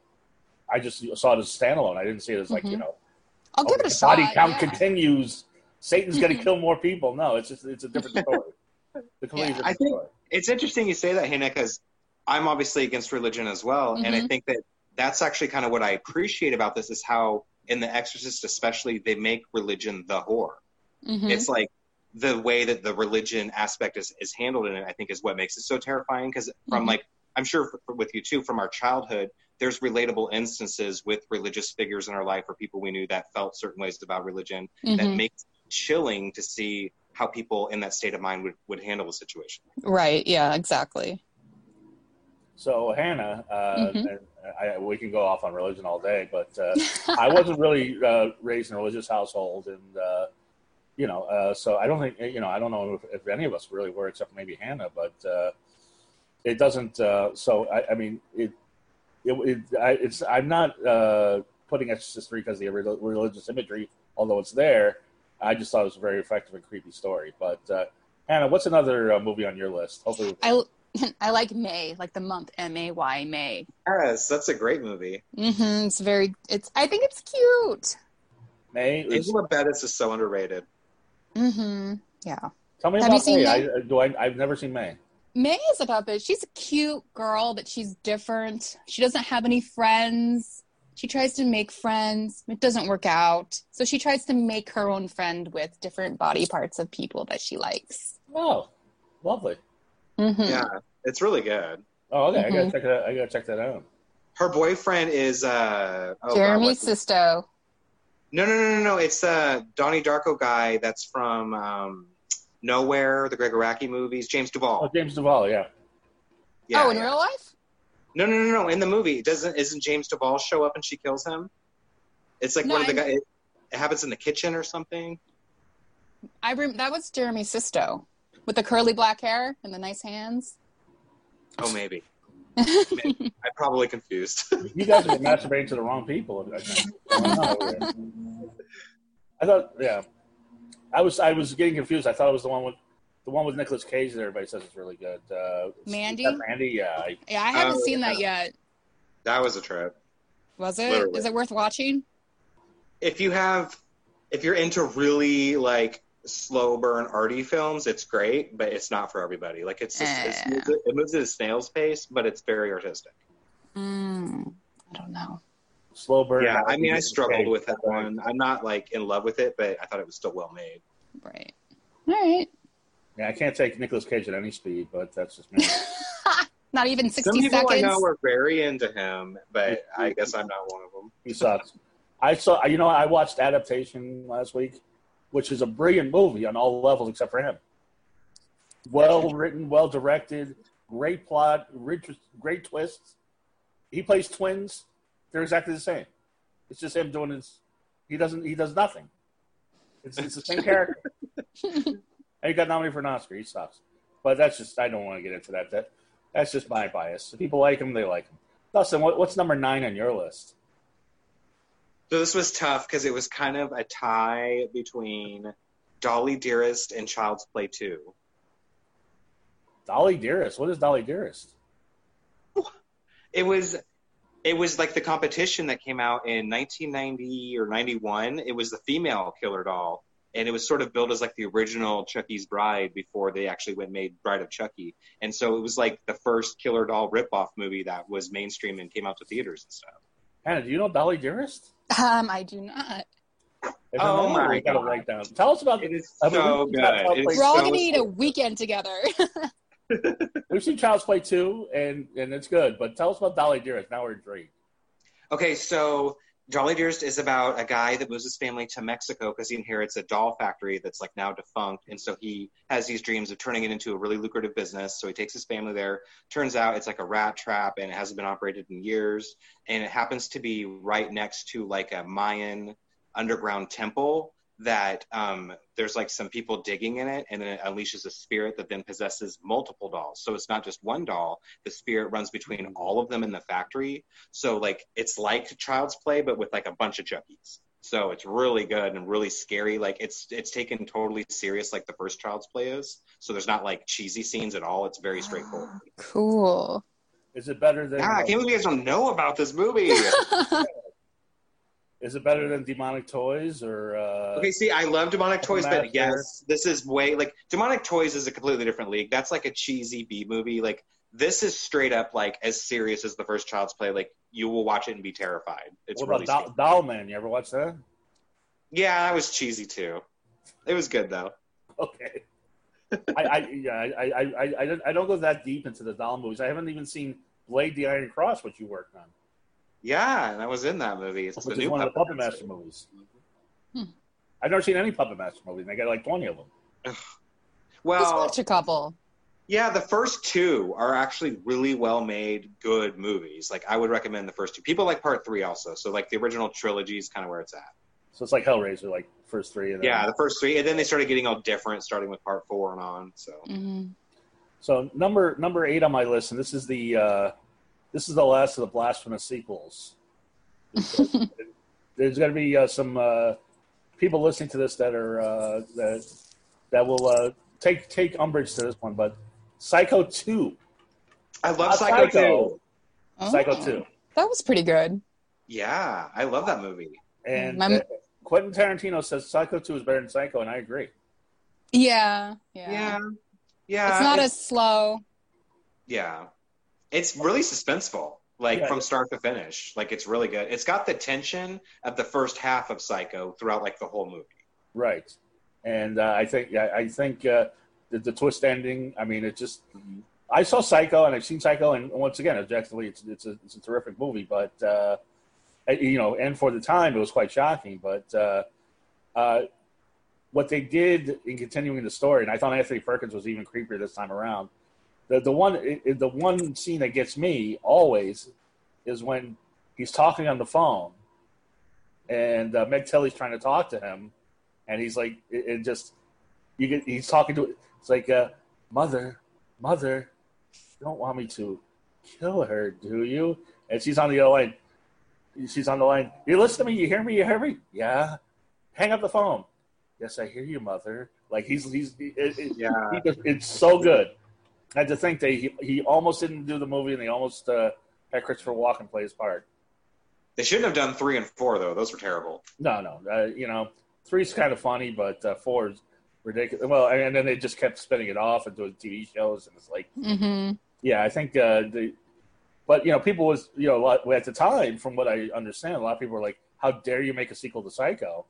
I just saw it as standalone. I didn't see it as like, mm-hmm. you know, I'll oh, give it a the shot. Body count yeah. continues. Satan's going to kill more people. No, it's just, it's a different story. The completely yeah, different I think story. It's interesting you say that, Hannah, because I'm obviously against religion as well. Mm-hmm. And I think that that's actually kind of what I appreciate about this is how in The Exorcist especially, they make religion the horror. Mm-hmm. It's like the way that the religion aspect is, is handled in it, I think, is what makes it so terrifying. Because from mm-hmm. like, I'm sure for, with you too, from our childhood, there's relatable instances with religious figures in our life or people we knew that felt certain ways about religion mm-hmm. that makes it chilling to see how people in that state of mind would, would handle a situation. Right. Yeah, exactly. So Hannah, uh, mm-hmm. and I, we can go off on religion all day, but uh, I wasn't really uh, raised in a religious household, and uh, you know, uh, so I don't think, you know, I don't know if, if any of us really were, except maybe Hannah. But uh, it doesn't. Uh, so I, I mean, it, it, it I, it's. I'm not uh, putting Exorcist three because of the re- religious imagery, although it's there. I just thought it was a very effective and creepy story. But uh, Hannah, what's another uh, movie on your list? Hopefully, I I like May, like the month M A Y May. Yes, that's a great movie. Mm-hmm. It's very. It's. I think it's cute. May. Is, Angela Bettis is so underrated. Mm-hmm. Yeah. tell me Have about you seen May. May? I, do I? I've never seen May. May is about this. She's a cute girl, but she's different. She doesn't have any friends. She tries to make friends. It doesn't work out. So she tries to make her own friend with different body parts of people that she likes. Oh, lovely. Mm-hmm. Yeah, it's really good. Oh, okay. I gotta Mhm. check that. I gotta check that out. Her boyfriend is uh oh Jeremy God, what's- Sisto. No, no, no, no, no. It's uh Donnie Darko guy that's from um, Nowhere, the Greg Araki movies. James Duvall. Oh, James Duvall. Yeah. Yeah, oh, in yeah. real life? No, no, no, no. In the movie, doesn't isn't James Duvall show up and she kills him? It's like No, one of the I- guys. It, it happens in the kitchen or something. I rem- that was Jeremy Sisto with the curly black hair and the nice hands. Oh, maybe. maybe. I'm probably confused. You guys are masturbating to the wrong people. I think. I thought, yeah, I was I was getting confused. I thought it was the one with the one with Nicolas Cage that everybody says is really good. Uh, Mandy? is that Mandy, yeah. I, Yeah, I haven't Oh, seen yeah. that yet. That was a trip. Was it? Literally. Is it worth watching? If you have, if you're into really like slow burn arty films, it's great, but it's not for everybody. Like it's, just, it's Eh. moves, it moves at a snail's pace, but it's very artistic. Mm, I don't know. slow burn. Yeah, I mean, I Nicolas struggled Cage, with that right. one. I'm not like in love with it, but I thought it was still well made. Right. All right. Yeah, I can't take Nicolas Cage at any speed, but that's just me. Not even Some sixty people seconds. I know are very into him, but I guess I'm not one of them. He sucks. I saw, you know, I watched Adaptation last week, which is a brilliant movie on all levels except for him. Well written, well directed, great plot, rich, great twists. He plays twins; they're exactly the same. It's just him doing his. He doesn't. He does nothing. It's it's the same character. And he got nominated for an Oscar. He sucks. But that's just. I don't want to get into that. That that's just my bias. If people like him, they like him. Dustin, what, what's number nine on your list? So this was tough because it was kind of a tie between Dolly Dearest and Child's Play two. Dolly Dearest. What is Dolly Dearest? It was it was like the competition that came out in nineteen ninety or ninety-one. It was the female killer doll, and it was sort of billed as like the original Chucky's Bride before they actually went and made Bride of Chucky. And so it was like the first killer doll ripoff movie that was mainstream and came out to theaters and stuff. Hannah, do you know Dolly Dearest? Um, I do not. If Oh you know, my we gotta God. write down. Tell us about It is I mean, so we've good. got Child's It Play- is We're all so gonna need a weekend together. We've seen Child's Play two, and and it's good. But tell us about Dolly Dearest. Now we're intrigued. Okay, so Dolly Dearest is about a guy that moves his family to Mexico because he inherits a doll factory that's like now defunct. And so he has these dreams of turning it into a really lucrative business. So he takes his family there. Turns out it's like a rat trap and it hasn't been operated in years. And it happens to be right next to like a Mayan underground temple that um, there's like some people digging in it, and then it unleashes a spirit that then possesses multiple dolls. So it's not just one doll. The spirit runs between all of them in the factory. So like it's like Child's Play, but with like a bunch of Chuckies. So it's really good and really scary. Like it's it's taken totally serious like the first Child's Play is. So there's not like cheesy scenes at all. It's very straightforward. Cool. Is it better than? Yeah, I can't believe you guys don't know about this movie. Is it better than Demonic Toys or? Uh, Okay, see, I love Demonic Toys, Master. but yes, this is way like Demonic Toys is a completely different league. That's like a cheesy B movie. Like this is straight up like as serious as the first Child's Play. Like you will watch it and be terrified. It's what really about scary. Doll, Dollman? You ever watch that? Yeah, that was cheesy too. It was good though. Okay. I, I yeah I I, I I don't I don't go that deep into the doll movies. I haven't even seen Blade the Iron Cross, which you worked on, Yeah, and I was in that movie. It's which the is new one of the Puppet Puppet Master Master. movies. Hmm. I've never seen any Puppet Master movies. And they got like twenty of them. Let's Well, watch a couple. yeah, the first two are actually really well made, good movies. Like I would recommend the first two. People like part three also. So like the original trilogy is kind of where it's at. So it's like Hellraiser, like first three. And then, Yeah, the first three, and then they started getting all different, starting with part four and on. So Mm-hmm. So number number eight on my list, and this is the uh, this is the last of the blasphemous sequels. There's going to be uh, some uh, people listening to this that are uh, that that will uh, take take umbrage to this one, but Psycho two. I love Psycho, Psycho two. Oh, Psycho two. That was pretty good. Yeah, I love that movie. And My, uh, Quentin Tarantino says Psycho two is better than Psycho, and I agree. Yeah, yeah, yeah, yeah. It's not it's, as slow. Yeah, it's really suspenseful, like yeah. from start to finish. Like it's really good. It's got the tension of the first half of Psycho throughout, like the whole movie. Right, and uh, I think I, I think uh, the, the twist ending. I mean, it just. I saw Psycho, and I've seen Psycho, and once again, objectively, it's it's a it's a terrific movie. But uh, you know, and for the time, it was quite shocking. But uh, uh, what they did in continuing the story, and I thought Anthony Perkins was even creepier this time around. The the one it, the one scene that gets me always is when he's talking on the phone, and uh, Meg Tilly's trying to talk to him, and he's like, it, it just you get he's talking to it's like, uh, mother, mother. You don't want me to kill her, do you? And she's on the other line. She's on the line. You listen to me? You hear me? You hear me? Yeah. Hang up the phone. Yes, I hear you, mother. Like he's he's it, it, yeah. He, it's so good. And to think that he he almost didn't do the movie, and he almost uh, had Christopher Walken play his part. They shouldn't have done three and four though. Those were terrible. No, no. Uh, you know, three's kind of funny, but uh, four is ridiculous. Well, and then they just kept spinning it off and doing T V shows, and it's like. Mm-hmm. Yeah, I think uh, the, but you know, people was you know a lot, at the time, from what I understand, a lot of people were like, "How dare you make a sequel to Psycho?"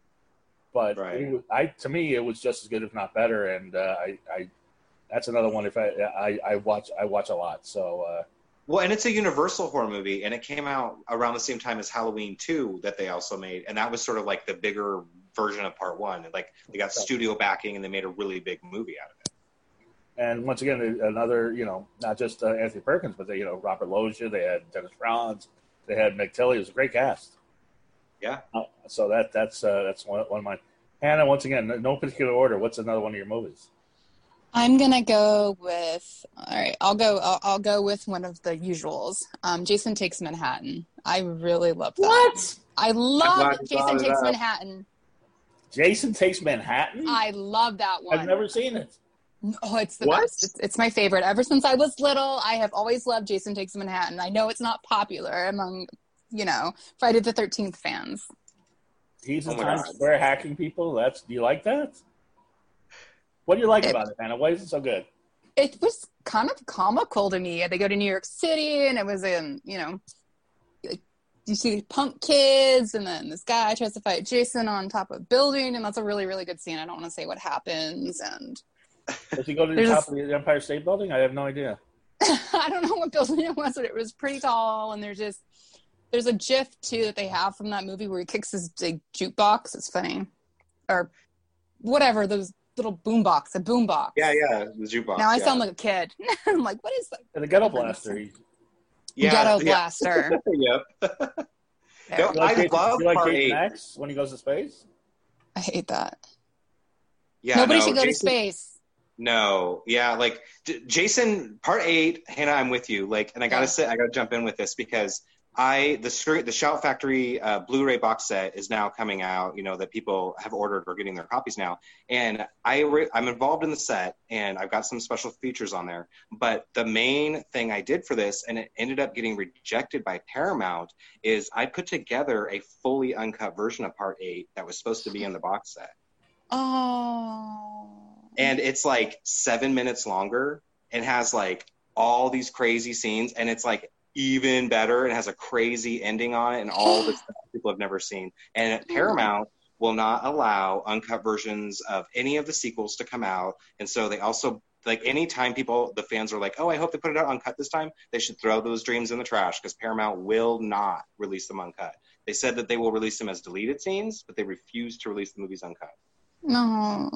But right. it was, I, to me, it was just as good, if not better. And uh, I, I, that's another one. If I, I, I watch, I watch a lot. So. Uh, well, and it's a Universal horror movie, and it came out around the same time as Halloween two that they also made, and that was sort of like the bigger version of part one. Like they got studio backing, and they made a really big movie out of it. And once again, another, you know, not just uh, Anthony Perkins, but they, you know, Robert Loggia, they had Dennis Franz, they had Meg Tilly. It was a great cast. Yeah. Uh, so that that's uh, that's one, one of mine. Hannah, once again, no particular order. What's another one of your movies? I'm gonna go with. All right, I'll go. I'll, I'll go with one of the usuals. Um, Jason Takes Manhattan. I really love that. What? I love Jason Takes Manhattan. Jason Takes Manhattan. I love that one. I've never seen it. Oh, it's the what? best. It's, it's my favorite. Ever since I was little, I have always loved Jason Takes Manhattan. I know it's not popular among, you know, Friday the thirteenth fans. He's in oh Times Square hacking people. That's do you like that? What do you like it, about it, Hannah? Why is it so good? It was kind of comical to me. They go to New York City, and it was in, you know, you see punk kids, and then this guy tries to fight Jason on top of a building, and that's a really, really good scene. I don't want to say what happens, and does he go to the top of the Empire State Building? I have no idea. I don't know what building it was, but it was pretty tall, and there's just there's a GIF too that they have from that movie where he kicks his big jukebox. It's funny, or whatever those little boombox, a boombox. Yeah, yeah, the jukebox. Now I yeah. sound like a kid. I'm like, what is that? And the Ghetto Blaster. He, yeah, Ghetto yeah. Blaster. Yep. No, I like love you like part Jason eight. X when he goes to space? I hate that. Yeah, Nobody no, should go Jason, to space. No, yeah, like J- Jason, part eight, Hannah, I'm with you. Like, and I gotta Yeah. say, I gotta jump in with this because I the scr- the Shout Factory uh, Blu-ray box set is now coming out. You know that people have ordered or getting their copies now, and I re- I'm involved in the set, and I've got some special features on there. But the main thing I did for this, and it ended up getting rejected by Paramount, is I put together a fully uncut version of part eight that was supposed to be in the box set. Oh. And it's like seven minutes longer and has like all these crazy scenes, and it's like even better. It has a crazy ending on it and all the stuff people have never seen. And Paramount will not allow uncut versions of any of the sequels to come out. And so they also, like, anytime people, the fans are like, oh, I hope they put it out uncut this time, they should throw those dreams in the trash because Paramount will not release them uncut. They said that they will release them as deleted scenes, but they refuse to release the movies uncut. No.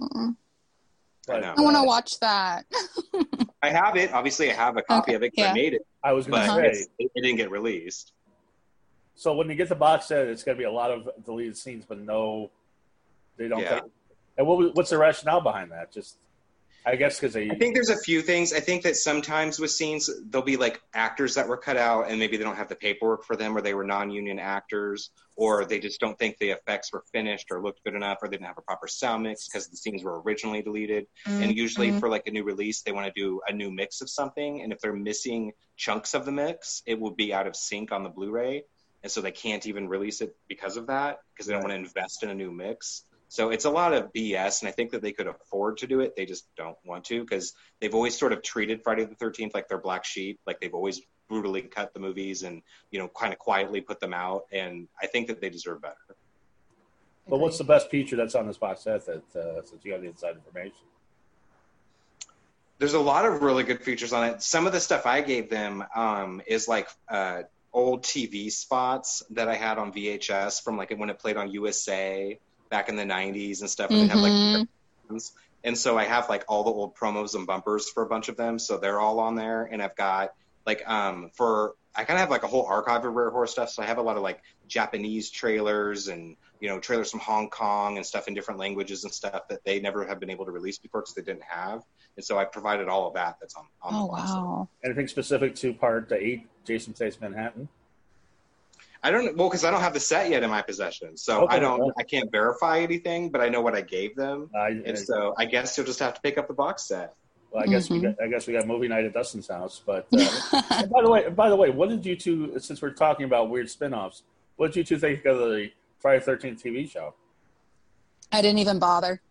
I know. I want to watch that. I have it. Obviously, I have a copy Okay, of it because yeah. I made it, I was going but to it's, say. it, it didn't get released. So when you get the box set, it's going to be a lot of deleted scenes, but no, they don't. Yeah. Take, and what was, what's the rationale behind that? Just, I guess because they. I think there's a few things. I think that sometimes with scenes, there'll be like actors that were cut out and maybe they don't have the paperwork for them, or they were non-union actors, or they just don't think the effects were finished or looked good enough, or they didn't have a proper sound mix because the scenes were originally deleted. Mm-hmm. And usually for like a new release, they want to do a new mix of something. And if they're missing chunks of the mix, it will be out of sync on the Blu-ray. And so they can't even release it because of that, because they don't want to invest in a new mix. So it's a lot of B S, and I think that they could afford to do it. They just don't want to, because they've always sort of treated Friday the thirteenth like their black sheep. Like they've always brutally cut the movies and, you know, kind of quietly put them out. And I think that they deserve better. But what's the best feature that's on this box set that uh, since you have the inside information? There's a lot of really good features on it. Some of the stuff I gave them um, is like uh, old T V spots that I had on V H S from like when it played on U S A back in the nineties and stuff. And mm-hmm. they have like, and so I have like all the old promos and bumpers for a bunch of them. So they're all on there. And I've got like, um, for, I kind of have like a whole archive of Rare Horror stuff. So I have a lot of like Japanese trailers and, you know, trailers from Hong Kong and stuff in different languages and stuff that they never have been able to release before because they didn't have. And so I provided all of that that's on, on oh, the box. Wow. Anything specific to part eight, Jason Takes Manhattan? I don't well because I don't have the set yet in my possession, so okay, I don't well. I can't verify anything, but I know what I gave them, uh, and I, so I guess you'll just have to pick up the box set. Well, I guess mm-hmm. we got, I guess we got movie night at Dustin's house, but uh, by the way, by the way, what did you two? Since we're talking about weird spin-offs, what did you two think of the Friday the thirteenth T V show? I didn't even bother.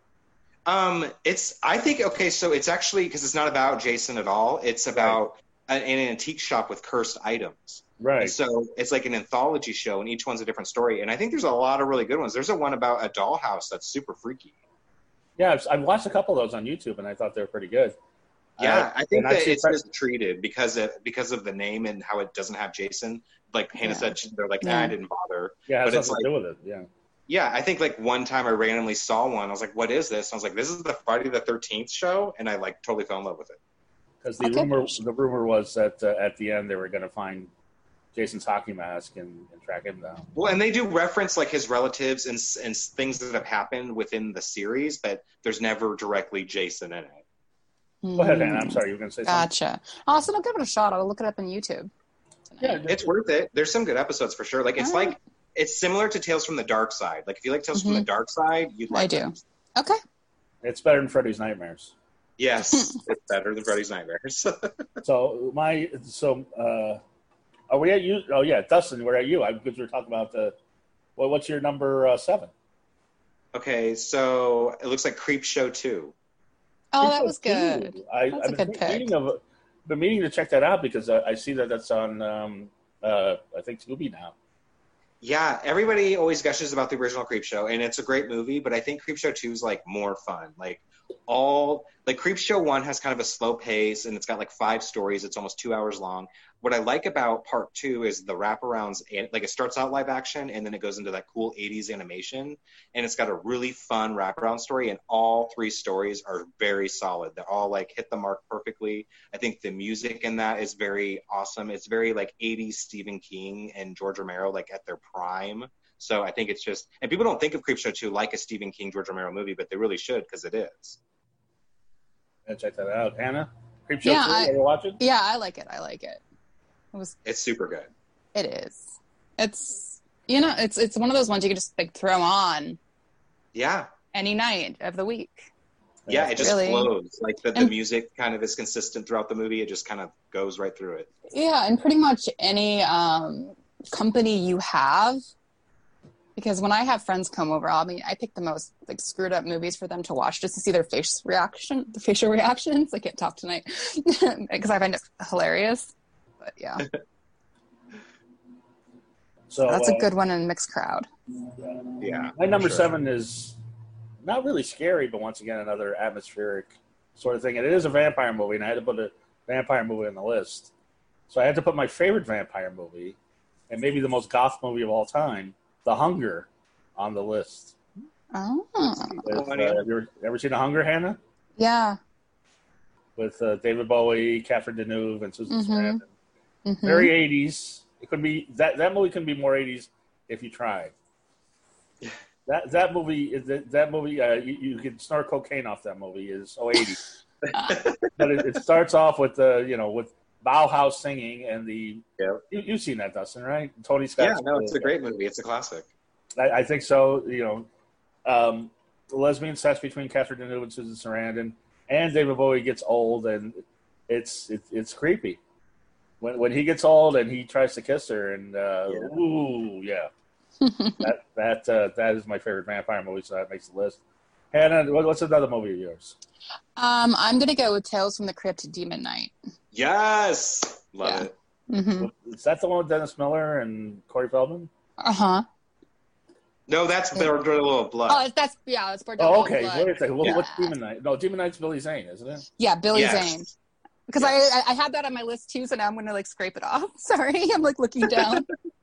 Um, it's I think okay, so it's actually because it's not about Jason at all. It's about right. an, an antique shop with cursed items. Right. And so it's like an anthology show, and each one's a different story. And I think there's a lot of really good ones. There's a one about a dollhouse that's super freaky. Yeah, I've, I've watched a couple of those on YouTube, and I thought they were pretty good. Yeah, uh, I think that it's pre- mistreated because of, because of the name and how it doesn't have Jason. Like Hannah yeah. said, they're like, nah, yeah. I didn't bother. Yeah, it has but something it's like, to do with it, yeah. Yeah, I think like one time I randomly saw one. I was like, what is this? And I was like, this is the Friday the thirteenth show, and I like totally fell in love with it. Because the okay. rumor, the rumor was that uh, at the end they were going to find Jason's hockey mask and, and track him down. Well, and they do reference like his relatives and and things that have happened within the series, but there's never directly Jason in it. Go ahead, Hannah. I'm sorry, you were going to say gotcha. something. Gotcha. Awesome. I'll give it a shot. I'll look it up on YouTube. Yeah, it's worth it. There's some good episodes for sure. Like it's right. like it's similar to Tales from the Dark Side. Like if you like Tales mm-hmm. from the Dark Side, you'd like. I do. Them. Okay. It's better than Freddy's Nightmares. Yes, it's better than Freddy's Nightmares. so my so. uh Are we at you? Oh, yeah, Dustin, we're at you. I, because we were talking about the, well, what's your number uh, seven? Okay, so it looks like Creep Show two. Oh, Creep that was good. two. I, that's I've a good been pick. Of, been meaning to check that out because I, I see that that's on, um, uh, I think, Tubi now. Yeah, everybody always gushes about the original Creep Show, and it's a great movie, but I think Creep Show two is, like, more fun. Like, all, like, Creep Show one has kind of a slow pace, and it's got, like, five stories. It's almost two hours long. What I like about part two is the wraparounds, like, it starts out live action, and then it goes into that cool eighties animation, and it's got a really fun wraparound story, and all three stories are very solid. They're all, like, hit the mark perfectly. I think the music in that is very awesome. It's very, like, eighties Stephen King and George Romero, like, at their prime. So I think it's just, and people don't think of Creepshow two like a Stephen King, George Romero movie, but they really should because it is. Yeah, check that out. Hannah, Creepshow yeah, two, I, are you watching? Yeah, I like it. I like it. It was. It's super good. It is. It's, you know, it's it's one of those ones you can just like throw on. Yeah. Any night of the week. Yeah, it just really flows. Like the, the and, music kind of is consistent throughout the movie. It just kind of goes right through it. Yeah, and pretty much any um, company you have. Because when I have friends come over, I mean, I pick the most like screwed up movies for them to watch just to see their face reaction, the facial reactions. I can't talk tonight because I find it hilarious. But yeah, so that's uh, a good one in mixed crowd. Yeah, my number sure. seven is not really scary, but once again another atmospheric sort of thing, and it is a vampire movie, and I had to put a vampire movie on the list. So I had to put my favorite vampire movie, and maybe the most goth movie of all time, The Hunger, on the list. Oh. With, uh, have you ever, ever seen The Hunger, Hannah? Yeah. With uh, David Bowie, Catherine Deneuve, and Susan mm-hmm. Sarandon. Mm-hmm. Very eighties. It could be that that movie can be more eighties if you tried. That that movie is that, that movie. Uh, you, you can snort cocaine off that movie. Is oh eighty, but it, it starts off with the you know with Bauhaus singing and the. Yeah. You, you've seen that, Dustin, right? Tony Scott. Yeah, no, it's a great movie. It's a classic. I, I think so. You know, um, the lesbian sex between Catherine Deneuve and Susan Sarandon, and David Bowie gets old, and it's it's, it's creepy. When when he gets old and he tries to kiss her, and uh, yeah. ooh, yeah. that that uh, that is my favorite vampire movie, so that makes the list. Hannah, what's another movie of yours? Um, I'm gonna go with Tales from the Crypt, Demon Knight. Yes, love yeah. it. Mm-hmm. Is that the one with Dennis Miller and Corey Feldman? Uh huh. No, that's Bordello of Blood. Oh, that's yeah, that's Bordello oh, okay. of Blood. Wait a second. What, yeah. What's Demon Knight? No, Demon Knight's Billy Zane, isn't it? Yeah, Billy yes. Zane. Because yes. I I had that on my list too, so now I'm gonna like scrape it off. Sorry, I'm like looking down.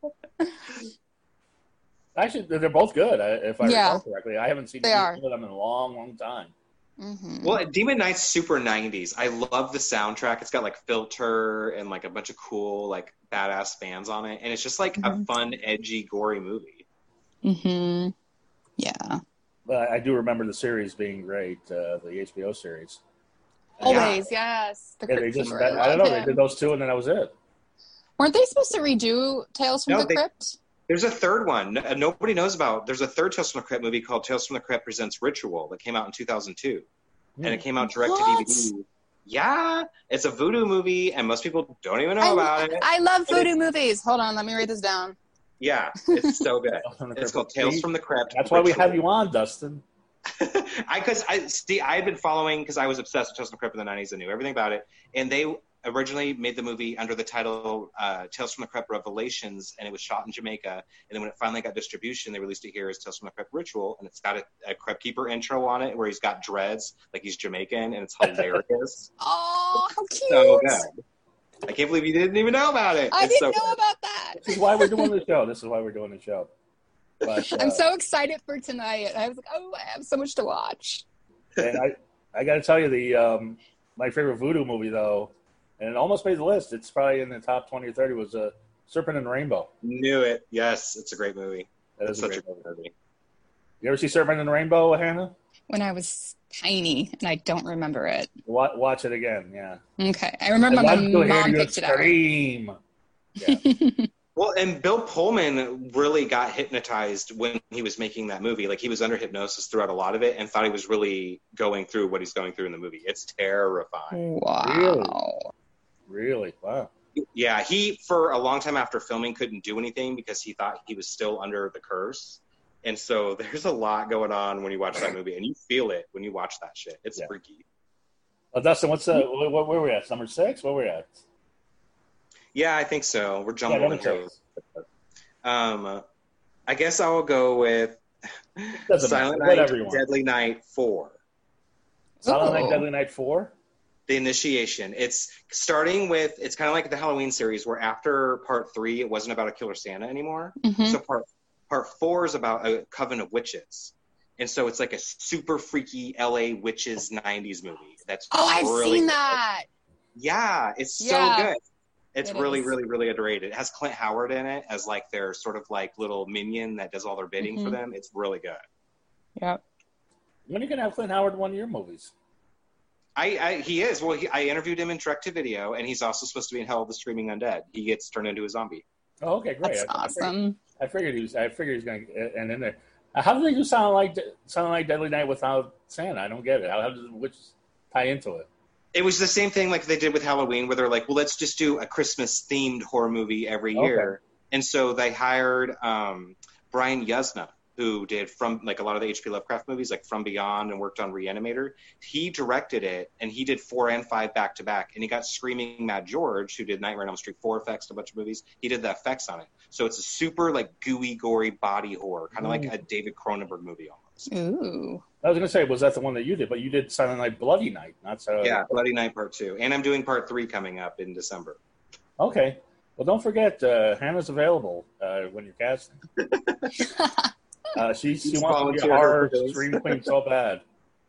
Actually, they're both good, if I yeah. recall correctly. I haven't seen they either are. of them in a long, long time. Mm-hmm. Well, Demon Knight's super nineties. I love the soundtrack. It's got like Filter and like a bunch of cool like badass fans on it, and it's just like mm-hmm. a fun, edgy, gory movie. Mm-hmm. Yeah. But I do remember the series being great, uh, the H B O series. Always, yeah. yes. The yeah, they just, that, I don't know. Him. They did those two, and then that was it. Weren't they supposed to redo Tales from no, the they, Crypt? There's a third one. Nobody knows about. There's a third Tales from the Crypt movie called Tales from the Crypt Presents Ritual that came out in two thousand two, mm. and it came out direct what? to D V D. Yeah, it's a voodoo movie, and most people don't even know I, about it. I love voodoo movies. Hold on, let me write this down. Yeah, it's so good. It's called Tales from the Crypt. That's why we have you on, Dustin. I because I see I had been following because I was obsessed with Tales from the Crypt in the nineties. I knew everything about it, and they originally made the movie under the title uh, Tales from the Crypt Revelations, and it was shot in Jamaica. And then when it finally got distribution, they released it here as Tales from the Crypt Ritual, and it's got a, a Crypt Keeper intro on it where he's got dreads, like he's Jamaican, and it's hilarious. Oh, how cute! So good. I can't believe you didn't even know about it. I it's didn't so know good. about that. This is why we're doing the show. This is why we're doing the show. But, uh, I'm so excited for tonight. I was like, oh, I have so much to watch. And I, I got to tell you, the um, my favorite voodoo movie, though, and it almost made the list. It's probably in the top twenty or thirty. Was uh, Serpent and the Rainbow. Knew it. Yes, it's a great movie. That is such a a great movie. You ever see Serpent and the Rainbow, Hannah? When I was tiny, and I don't remember it. Watch, watch it again. Yeah. Okay, I remember my mom picked it out. Scream. Yeah. Well, and Bill Pullman really got hypnotized when he was making that movie. Like, he was under hypnosis throughout a lot of it and thought he was really going through what he's going through in the movie. It's terrifying. Wow. Really? Really? Wow. Yeah, he, for a long time after filming, couldn't do anything because he thought he was still under the curse. And so there's a lot going on when you watch that movie, and you feel it when you watch that shit. It's yeah. freaky. Well, Dustin, what's uh, where, where were we at? Number six? Where were we at? Yeah, I think so. We're jumping yeah, into Um, I guess I will go with Silent Night, Deadly Night four. Silent Night, Deadly Night four? The Initiation. It's starting with, it's kind of like the Halloween series where after part three, it wasn't about a killer Santa anymore. Mm-hmm. So part part four is about a coven of witches. And so it's like a super freaky L A witches nineties movie. That's Oh, I've really seen good. that. Yeah, it's Yeah. so good. It's It really, is. really, really underrated. It has Clint Howard in it as like their sort of like little minion that does all their bidding Mhm. for them. It's really good. Yep. When are you going to have Clint Howard in one of your movies? I, I he is. Well, he, I interviewed him in direct to video, and he's also supposed to be in Hell of the Screaming Undead. He gets turned into a zombie. Oh, okay, great. That's I, I figured, awesome. I figured he was. I figured he was going to end in there. Uh, How do they do Silent Night, Silent Night, Deadly Night without Santa? I don't get it. How, how does the witches tie into it? It was the same thing like they did with Halloween, where they're like, well, let's just do a Christmas-themed horror movie every year. Okay. And so they hired um, Brian Yuzna, who did from like a lot of the H P Lovecraft movies, like From Beyond, and worked on Reanimator. He directed it, and he did four and five back to back. And he got Screaming Mad George, who did Nightmare on Elm Street four effects, and a bunch of movies. He did the effects on it, so it's a super like gooey, gory body horror, kind of like a David Cronenberg movie almost. Ooh. I was going to say, was that the one that you did? But you did Silent Night, Bloody Night, not Silent Yeah, Bloody Night Part Two, and I'm doing Part Three coming up in December. Okay. Well, don't forget, uh, Hannah's available uh, when you're casting. uh, she she She's wants to be volunteered a horror for this. stream queen so bad.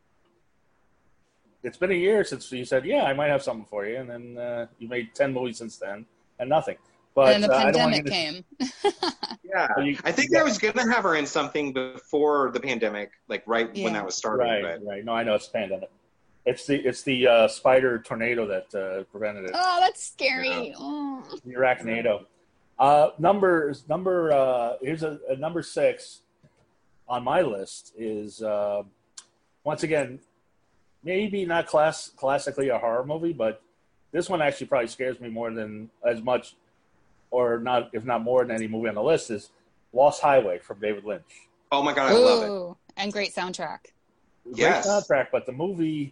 It's been a year since you said, "Yeah, I might have something for you," and then uh, you made ten movies since then, and nothing. But and the uh, I don't want pandemic to. came. Yeah, You, I think yeah, I was gonna have her in something before the pandemic, like right when Yeah. that was starting. right, But right. No, I know it's pandemic. It's the it's the uh, spider tornado that uh, prevented it. Oh, that's yeah, scary. Oh. The Arachnado. Uh, number number uh, here's a, a number six on my list is uh, once again maybe not class classically a horror movie, but this one actually probably scares me more than as much, or not if not more than any movie on the list is Lost Highway from David Lynch. oh my god, I love it. Ooh, and great soundtrack. Great Yes. soundtrack, but the movie,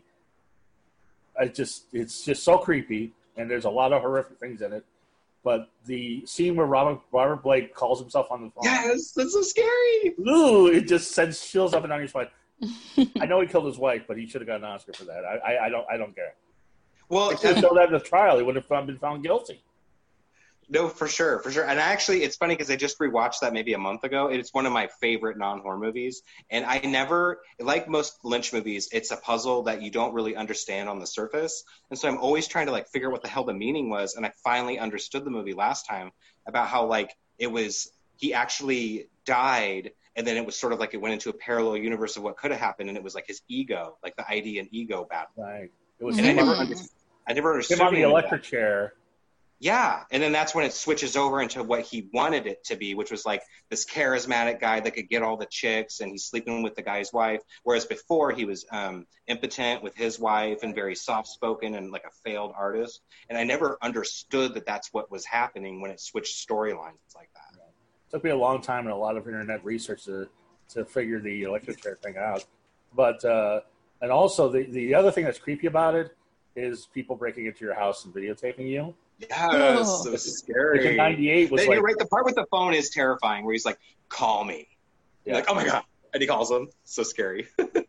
I just it's just so creepy, and there's a lot of horrific things in it. But the scene where Robert Robert Blake calls himself on the phone, Yes, that's so scary. ooh, it just sends chills up and down your spine. I know he killed his wife, but he should have got an Oscar for that. I, I, I don't I don't care. Well, They should have shown that in the trial. He would have been found guilty. no, for sure, for sure. And actually, it's funny because I just rewatched that maybe a month ago. It's one of my favorite non-horror movies. And I never, like most Lynch movies, it's a puzzle that you don't really understand on the surface. And so I'm always trying to like figure out what the hell the meaning was. And I finally understood the movie last time about how like it was, he actually died. And then it was sort of like it went into a parallel universe of what could have happened. And it was like his ego, like the I D and ego battle. Right. It was And I him, never, Mhm. under, I never understood him on the any of electric that. chair. Yeah, and then that's when it switches over into what he wanted it to be, which was like this charismatic guy that could get all the chicks, and he's sleeping with the guy's wife. Whereas before he was um, impotent with his wife and very soft-spoken and like a failed artist. And I never understood that that's what was happening when it switched storylines like that. It took me a long time and a lot of internet research to to figure the electric chair thing out. But uh, and also the the other thing that's creepy about it is people breaking into your house and videotaping you. Yes, Oh. it was Like scary. in ninety-eight was Then like, you're right. The part with the phone is terrifying, where he's like, "Call me." You're yeah, like, "Oh my god!" And he calls him. So scary.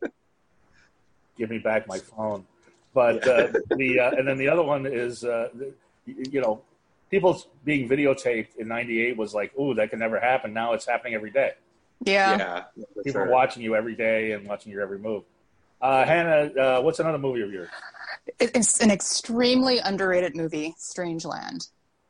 give me back my phone. But uh, the uh, and then the other one is uh, the, you know, people being videotaped in ninety-eight was like, ooh, that could never happen. Now it's happening every day. Yeah. yeah. for People sure. are watching you every day and watching your every move. Uh, Hannah, uh, what's another movie of yours? It- It's an extremely underrated movie, Strangeland.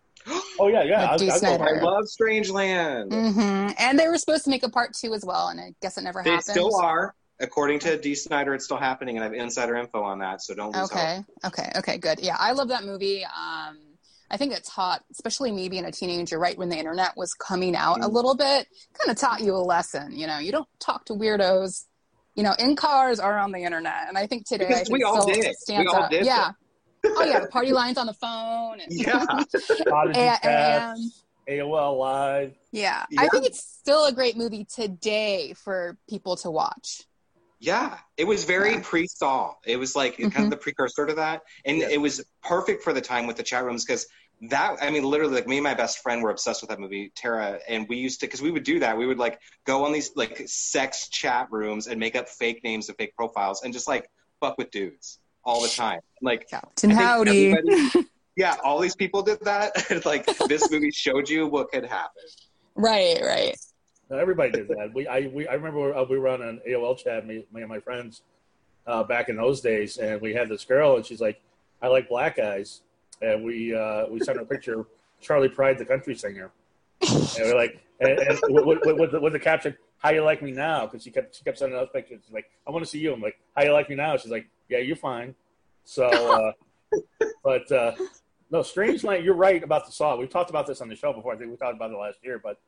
Oh yeah, yeah. With I'll, Dee I'll go Snider. with I it. love Strangeland. hmm And they were supposed to make a part two as well, and I guess it never They happened. still are. According to Dee Snider, it's still happening, and I have insider info on that, so don't lose Okay. hope. Okay. Okay. Good. Yeah, I love that movie. Um, I think it taught, especially me being a teenager, right when the internet was coming out a Mhm. little bit, kind of taught you a lesson. You know, you don't talk to weirdos, you know, in cars or on the internet. And I think today, Because I think we all still did. We stands all out. did Yeah. Oh yeah, the party lines on the phone. And Yeah. Prodigy A- Cats, A O L Live. yeah. Yeah. I think it's still a great movie today for people to watch. Yeah, it was very Yeah. pre-Saw. It was like kind Mhm. of the precursor to that, and Yeah. it was perfect for the time with the chat rooms because that. I mean, literally, like me and my best friend were obsessed with that movie, Tara, and we used to because we would do that. We would like go on these like sex chat rooms and make up fake names and fake profiles and just like fuck with dudes all the time. Like, Captain I think Howdy. everybody- yeah, all these people did that. And like this movie showed you what could happen. Right. Right. No, everybody did that. We, I, we, I remember uh, we were on an A O L chat, me, me and my friends, uh, back in those days, and we had this girl, and she's like, "I like black guys," and we, uh, we sent her a picture of Charlie Pride, the country singer, and we're like, and, and with, with, with, the, with the caption, "How you like me now?" Because she kept, she kept sending us pictures. She's like, "I want to see you." I'm like, "How you like me now?" She's like, "Yeah, you're fine." So, uh, but uh, no, Strangeland, you're right about the Saw. We've talked about this on the show before. I think we talked about it last year, but.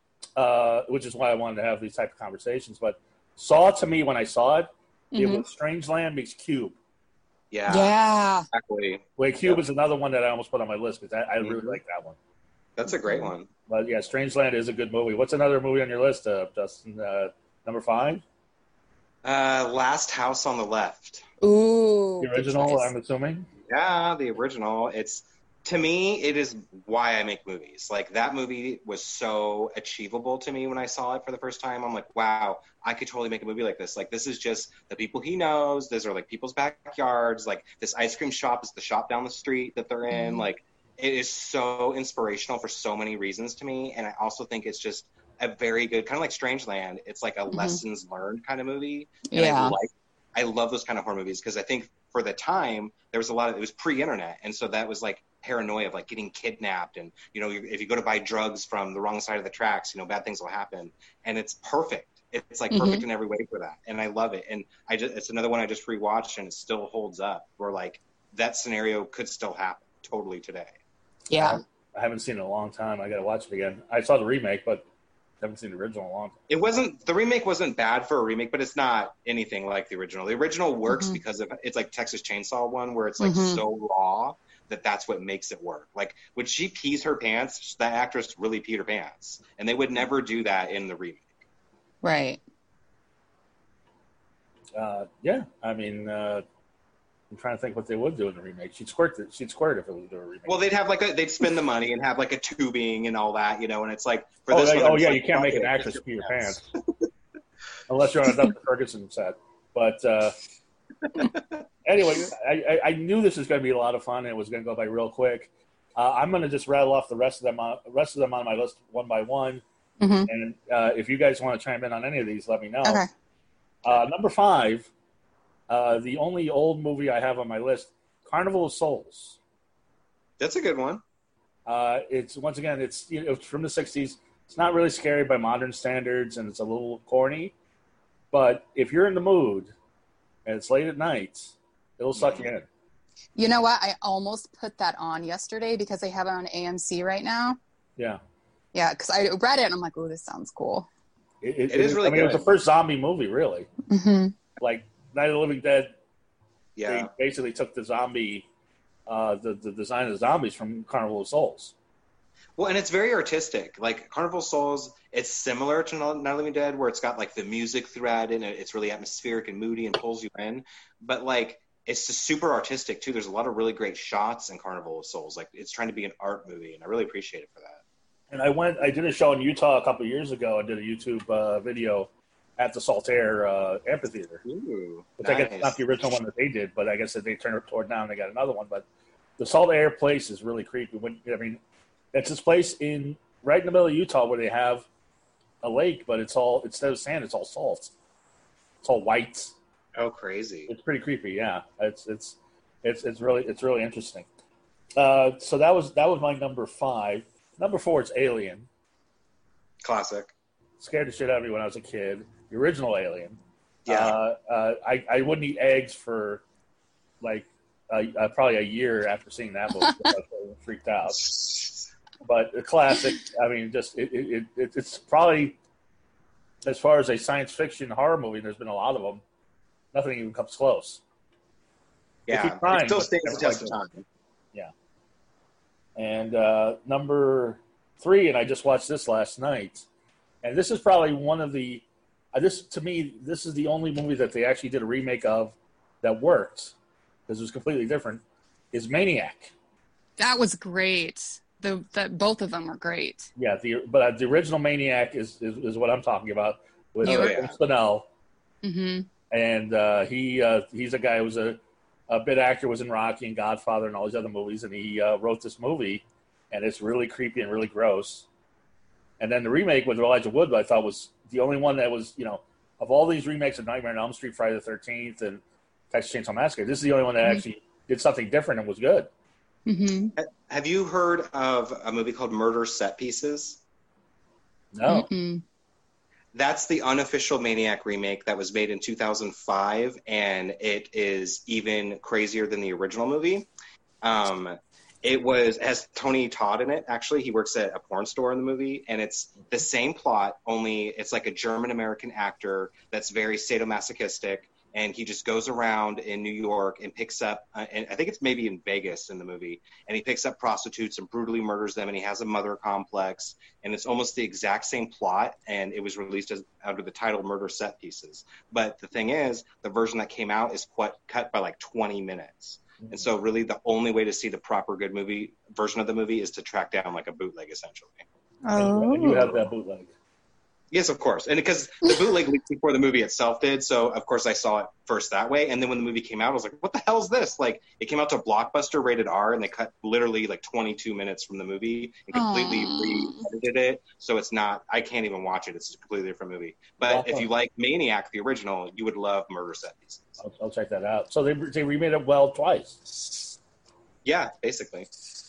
Uh, which is why I wanted to have these type of conversations. But Saw to me, when I saw it, it Mhm. was Strangeland meets Cube. Yeah, Yeah. exactly. Wait, Cube is another one that I almost put on my list because I, I really Mhm. like that one. That's a great one. But yeah, Strangeland is a good movie. What's another movie on your list, uh, Dustin? Uh, number five, Uh, Last House on the Left. Ooh. the good original. choice. I'm assuming. Yeah, the original. It's to me, it is why I make movies. Like that movie was so achievable to me when I saw it for the first time. I'm like, wow, I could totally make a movie like this. Like this is just the people he knows. These are like people's backyards. Like this ice cream shop is the shop down the street that they're in. Mhm. Like it is so inspirational for so many reasons to me. And I also think it's just a very good, kind of like Strangeland. It's like a Mhm. lessons learned kind of movie. And I Yeah. like I love those kind of horror movies because I think for the time there was a lot of it was pre-internet, and so that was like, paranoia of like getting kidnapped, and you know, if you go to buy drugs from the wrong side of the tracks, you know, bad things will happen. And it's perfect. It's like perfect Mm-hmm. in every way for that, and I love it. And I just it's another one I just rewatched, and it still holds up. Where like that scenario could still happen totally today. Yeah. I haven't seen it in a long time. I got to watch it again. I saw the remake, but haven't seen the original in a long time. It wasn't the remake wasn't bad for a remake, but it's not anything like the original. The original works Mhm. because of it's like Texas Chainsaw one, where it's like Mhm. so raw that that's what makes it work. Like when she pees her pants, that actress really peed her pants, and they would never do that in the remake. Right. Uh, yeah, I mean, uh, I'm trying to think what they would do in the remake. She'd squirt. It, she'd squirt if it was a remake. Well, they'd have like a they'd spend the money and have like a tubing and all that, you know. And it's like for oh, this yeah, one, oh it's yeah, like, you can't make an fuck it, actress just pee her your pants unless you're on a Dustin Ferguson set. But uh, anyway, I, I, I knew this was going to be a lot of fun and it was going to go by real quick. Uh, I'm going to just rattle off the rest of them, on, rest of them on my list one by one. Mm-hmm. And uh, if you guys want to chime in on any of these, let me know. Okay. Uh, number five, uh, the only old movie I have on my list, Carnival of Souls. That's a good one. Uh, it's once again, it's you know, it's from the sixties. It's not really scary by modern standards, and it's a little corny. But if you're in the mood and it's late at night, it'll suck you in. You know what? I almost put that on yesterday because they have it on A M C right now. Yeah, Yeah, because I read it and I'm like, oh, this sounds cool. it, it, It is really I mean, good. it was the first zombie movie, really. Mm-hmm. Like Night of the Living Dead. Yeah. They basically took the zombie, uh, the the design of the zombies from Carnival of Souls. Well, and it's very artistic. Like Carnival Souls, it's similar to Night of the Living Dead, where it's got like the music thread and it's really atmospheric and moody and pulls you in. But like, it's just super artistic too. There's a lot of really great shots in Carnival of Souls. Like, it's trying to be an art movie, and I really appreciate it for that. And I went, I did a show in Utah a couple of years ago. I did a YouTube uh, video at the Saltaire uh, Amphitheater. Ooh, Which I guess nice. not the original one that they did, but I guess that they turned it toward down. They got another one, but the Salt Air place is really creepy. When, I mean, it's this place in right in the middle of Utah where they have a lake, but it's all instead of sand, it's all salt. It's all white. Oh, crazy. It's pretty creepy. Yeah, it's it's it's it's really it's really interesting. Uh, so that was that was my number five. Number four is Alien. Classic. Scared the shit out of me when I was a kid. The original Alien. Yeah. Uh, uh, I, I wouldn't eat eggs for like uh, uh, probably a year after seeing that movie. I was really freaked out. But a classic. I mean, just it, it, it, it's probably as far as a science fiction horror movie. There's been a lot of them. Nothing even comes close. Yeah. keep trying, It still but stands the never test quite of time. And uh, number three, and I just watched this last night. And this is probably one of the. Uh, this to me, this is the only movie that they actually did a remake of that worked because it was completely different. Is Maniac. That was great. The, the both of them were great. Yeah, the but uh, the original Maniac is, is is what I'm talking about with You uh, were- yeah. Spinell, Mm-hmm. and uh, he uh, he's a guy who was a, a bit actor, was in Rocky and Godfather and all these other movies, and he uh, wrote this movie, and it's really creepy and really gross. And then the remake with Elijah Wood, I thought was the only one that was, you know, of all these remakes of Nightmare on Elm Street, Friday the thirteenth, and Texas Chainsaw Massacre, this is the only one that Mhm. actually did something different and was good. Mm-hmm. Have you heard of a movie called Murder Set Pieces? No. Mm-mm. That's the unofficial Maniac remake that was made in two thousand five, and it is even crazier than the original movie. Um, it was has Tony Todd in it. Actually, he works at a porn store in the movie, and it's the same plot. Only it's like a German American actor that's very sadomasochistic, and he just goes around in New York and picks up. Uh, and I think it's maybe in Vegas in the movie, and he picks up prostitutes and brutally murders them, and he has a mother complex, and it's almost the exact same plot. And it was released as under the title Murder Set Pieces. But the thing is, the version that came out is quite, cut by like twenty minutes. And so really the only way to see the proper good movie version of the movie is to track down like a bootleg essentially. Oh. And you have that bootleg. Yes, of course. And because the bootleg leaked before the movie itself did, so of course I saw it first that way. And then when the movie came out, I was like, what the hell is this? Like, it came out to Blockbuster rated R, and they cut literally like twenty-two minutes from the movie and completely Aw. re-edited it. So it's not, I can't even watch it. It's a completely different movie. But if you like Maniac, the original, you would love Murder Set Pieces. I'll, I'll check that out. So they they remade it well twice. Yeah, basically.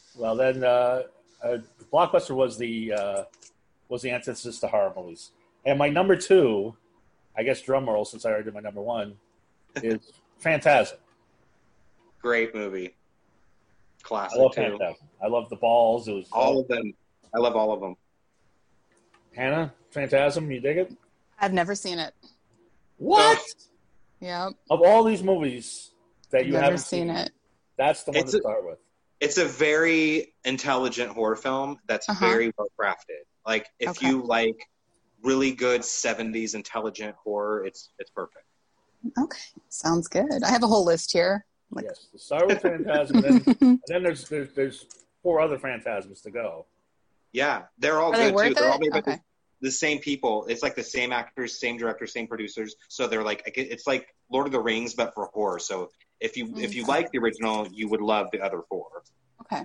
Well, then, uh, uh, Blockbuster was the uh, was the antithesis to horror movies. And my number two, I guess drum roll since I already did my number one, is Phantasm. Great movie. I Classic love too. Phantasm. I love the balls. It was All of them. I love all of them. Hannah, Phantasm, you dig it? I've never seen it. What? Yep. Of all these movies that you Never haven't seen seen, it. that's the one It's to a- start with. It's a very intelligent horror film that's Uh-huh. very well crafted. Like if Okay. you like really good seventies intelligent horror, it's it's perfect. Okay. Sounds good. I have a whole list here. Like, Yes, start with Phantasm, and then, and then there's, there's there's four other Phantasms to go. Yeah, they're all Are they good worth too. They're all it? made by Okay. the, the same people. It's like the same actors, same directors, same producers. So they're like it's like Lord of the Rings but for horror. So if you if you Okay. like the original, you would love the other four. Okay.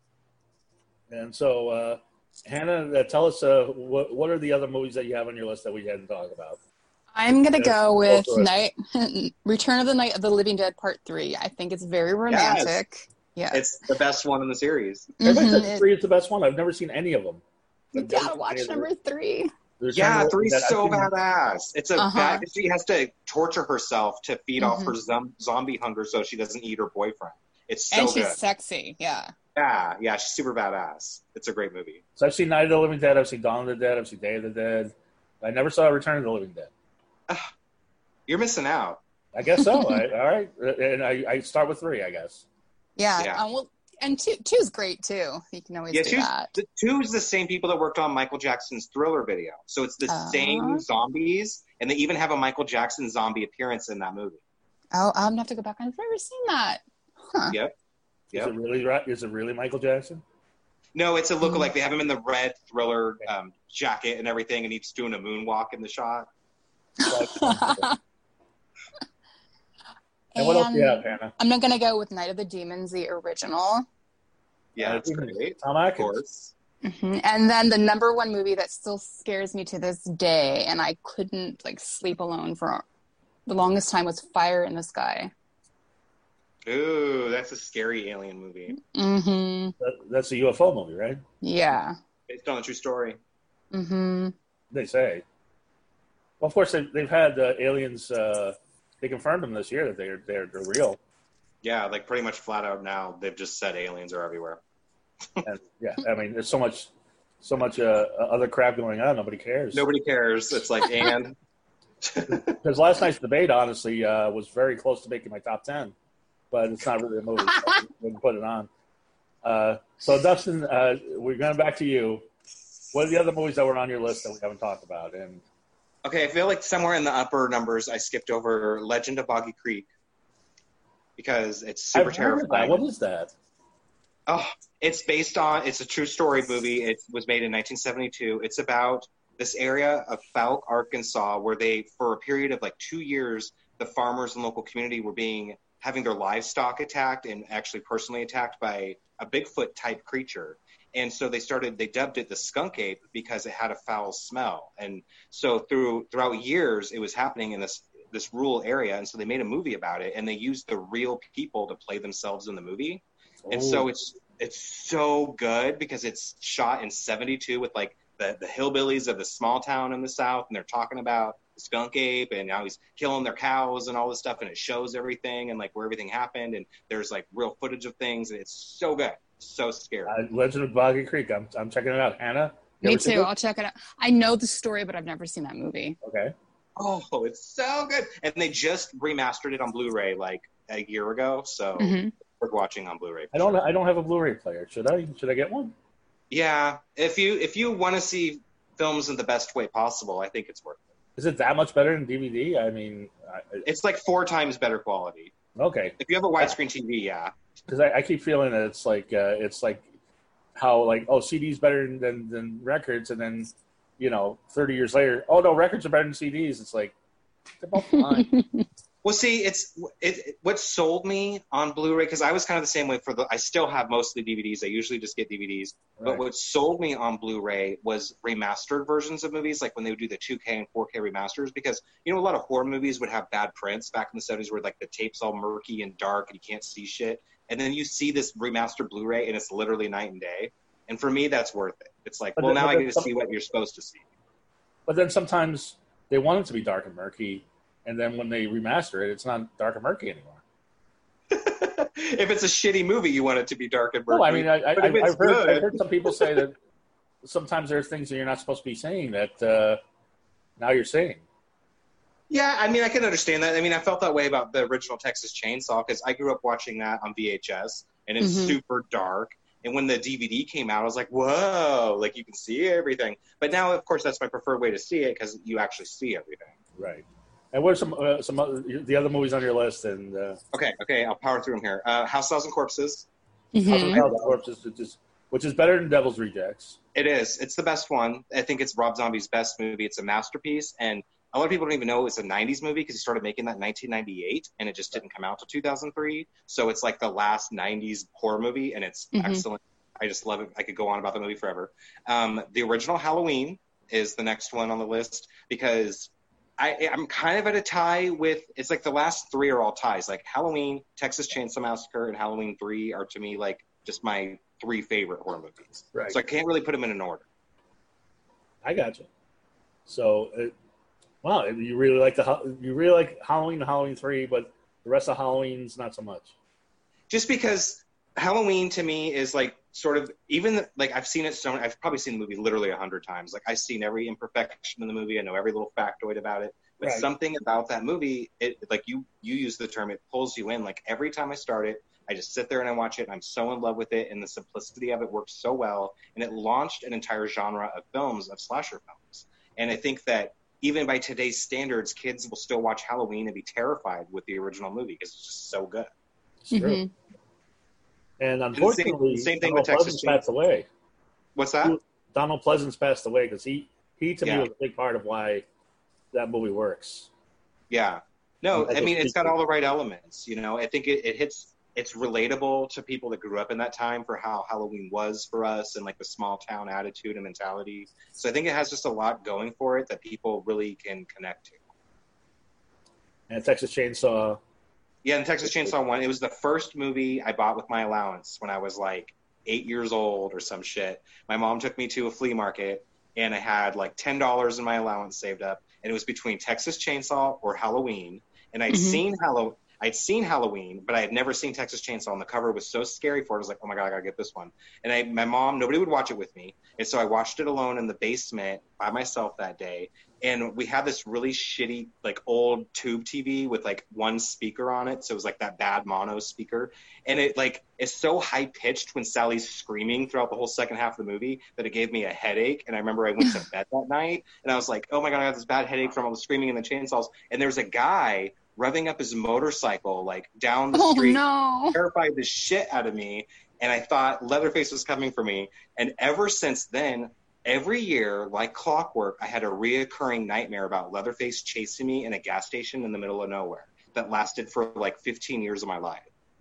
And so, uh, Hannah, uh, tell us uh, what what are the other movies that you have on your list that we hadn't talked about? I'm gonna Yes, go go with for it. Night Return of the Night of the Living Dead Part Three. I think it's very romantic. Yeah. It's the best one in the series. Everybody Mhm. says It- three is the best one. I've never seen any of them. you I've never gotta seen watch any of number them. three. There's Yeah, some three's that I've so seen- badass. It's a Uh-huh. bad. She has to torture herself to feed off Mhm. her zom- zombie hunger so she doesn't eat her boyfriend. It's so And she's good. sexy. Yeah. Yeah, yeah, she's super badass. It's a great movie. So I've seen Night of the Living Dead. I've seen Dawn of the Dead. I've seen Day of the Dead. I never saw Return of the Living Dead. You're missing out. I guess so. I, all right, and I, I start with three, I guess. Yeah. Yeah. Um, well, and two two's great too. You can always Yeah, do two's, that. the, two is the same people that worked on Michael Jackson's Thriller video. So it's the Uh. same zombies, and they even have a Michael Jackson zombie appearance in that movie. Oh, I'm gonna have to go back. I've never seen that. Huh. Yep. Is Yep. it really right? Is it really Michael Jackson? No, it's a Mm-hmm. lookalike. They have him in the red Thriller um, jacket and everything, and he's doing a moonwalk in the shot. And what else do you have, And Hannah? I'm not gonna go with Night of the Demons, the original. Yeah, Uh, it's great. Tom Of Atkins. course. hmm And then the number one movie that still scares me to this day, and I couldn't like sleep alone for the longest time, was Fire in the Sky. Ooh, that's a scary alien movie Mm-hmm. That, that's a U F O movie, right? Yeah. based on a true story. Mm-hmm. They say. Well, of course, they've, they've had uh, aliens. Uh, they confirmed them this year that they're they're, they're real. Yeah, like pretty much flat out now, they've just said aliens are everywhere. And yeah, I mean, there's so much, so much uh, other crap going on. Nobody cares. Nobody cares. It's like, and Because last night's debate, honestly, uh, was very close to making my top ten, but it's not really a movie. So I wouldn't put it on. Uh, so, Dustin, uh, we're going back to you. What are the other movies that were on your list that we haven't talked about? And okay, I feel like somewhere in the upper numbers, I skipped over Legend of Boggy Creek because it's super I've heard of that. terrifying. What is that? Oh, it's based on, it's a true story movie. It was made in nineteen seventy-two. It's about this area of Falk, Arkansas, where they, for a period of like two years, the farmers and local community were being, having their livestock attacked and actually personally attacked by a Bigfoot type creature. And so they started, they dubbed it the skunk ape because it had a foul smell. And so through, throughout years, it was happening in this, this rural area. And so they made a movie about it, and they used the real people to play themselves in the movie. And Oh. so it's it's so good because it's shot in seventy-two with like the, the hillbillies of the small town in the South, and they're talking about the skunk ape and how he's killing their cows and all this stuff, and it shows everything and like where everything happened, and there's like real footage of things, and it's so good, so scary. Uh, Legend of Boggy Creek. I'm I'm checking it out. Hannah, you Me ever seen too. it? I'll check it out. I know the story, but I've never seen that movie. Okay. Oh, it's so good, and they just remastered it on Blu-ray like a year ago, so hmm worth watching on Blu-ray. I don't I don't have a Blu-ray player. Should I? Should I get one? Yeah, if you if you want to see films in the best way possible, I think it's worth it. Is it that much better than D V D? I mean, I, It's like four times better quality. okay. If you have a widescreen T V, yeah. Because I, I keep feeling that it's like uh, it's like how like oh C Ds better than than records, and then you know thirty years later, oh no, records are better than C Ds. It's like they're both fine. Well, see, it's it, it, what sold me on Blu-ray, because I was kind of the same way for the. I still have mostly D V Ds. I usually just get D V Ds. Right. But what sold me on Blu-ray was remastered versions of movies, like when they would do the two K and four K remasters. Because you know, a lot of horror movies would have bad prints back in the seventies, where like the tape's all murky and dark and you can't see shit. And then you see this remastered Blu-ray, and it's literally night and day. And for me, that's worth it. It's like, but well, then, now I get to see what you're supposed to see. But then sometimes they want it to be dark and murky. And then when they remaster it, it's not dark and murky anymore. If it's a shitty movie, you want it to be dark and murky. No, I mean, I, I, I've, I've, heard, I've heard some people say that sometimes there are things that you're not supposed to be saying that uh, now you're saying. Yeah, I mean, I can understand that. I mean, I felt that way about the original Texas Chainsaw because I grew up watching that on V H S, and it's mm-hmm. super dark. And when the D V D came out, I was like, whoa, like you can see everything. But now, of course, that's my preferred way to see it because you actually see everything. Right. And what are some uh, some other, the other movies on your list? And uh... okay, okay, I'll power through them here. Uh, House, Thousand Corpses. Mm-hmm. House of Thousand Corpses, which is, which is better than Devil's Rejects. It is. It's the best one. I think it's Rob Zombie's best movie. It's a masterpiece, and a lot of people don't even know it was a nineties movie because he started making that in nineteen ninety-eight, and it just didn't come out till two thousand three. So it's like the last nineties horror movie, and it's mm-hmm. excellent. I just love it. I could go on about the movie forever. Um, the original Halloween is the next one on the list because I, I'm kind of at a tie with, it's like the last three are all ties. Like Halloween, Texas Chainsaw Massacre, and Halloween three are to me like just my three favorite horror movies. Right. So I can't really put them in an order. I got you. So, it, wow, you really like the you really like Halloween and Halloween three, but the rest of Halloween's not so much. Just because Halloween to me is like sort of, even like I've seen it so I've probably seen the movie literally a hundred times. Like I've seen every imperfection in the movie. I know every little factoid about it. But right. something about that movie, it like you you use the term, it pulls you in. Like every time I start it, I just sit there and I watch it, and I'm so in love with it, and the simplicity of it works so well, and it launched an entire genre of films, of slasher films. And I think that even by today's standards, kids will still watch Halloween and be terrified with the original movie because it's just so good. It's true. Mm-hmm. And unfortunately, and same, same thing Donald with Texas Pleasance passed away. What's that? Donald Pleasance passed away because he, he to yeah. me was a big part of why that movie works. Yeah. No, I mean, it's got all the right elements. You know, I think it, it hits, it's relatable to people that grew up in that time for how Halloween was for us and like the small town attitude and mentality. So I think it has just a lot going for it that people really can connect to. And Texas Chainsaw. Yeah, and Texas Chainsaw one, it was the first movie I bought with my allowance when I was like eight years old or some shit. My mom took me to a flea market, and I had like ten dollars in my allowance saved up, and it was between Texas Chainsaw or Halloween. And I'd mm-hmm. seen Hallow- I'd seen Halloween, but I had never seen Texas Chainsaw, and the cover was so scary for it. I was like, oh my God, I gotta get this one. And I, my mom, nobody would watch it with me, and so I watched it alone in the basement by myself that day. And we had this really shitty, like, old tube T V with, like, one speaker on it. So it was, like, that bad mono speaker. And it, like, is so high-pitched when Sally's screaming throughout the whole second half of the movie that it gave me a headache. And I remember I went to bed that night, and I was like, oh, my God, I have this bad headache from all the screaming and the chainsaws. And there was a guy revving up his motorcycle, like, down the oh, street. No. Terrified the shit out of me. And I thought Leatherface was coming for me. And ever since then, every year, like clockwork, I had a reoccurring nightmare about Leatherface chasing me in a gas station in the middle of nowhere that lasted for like fifteen years of my life.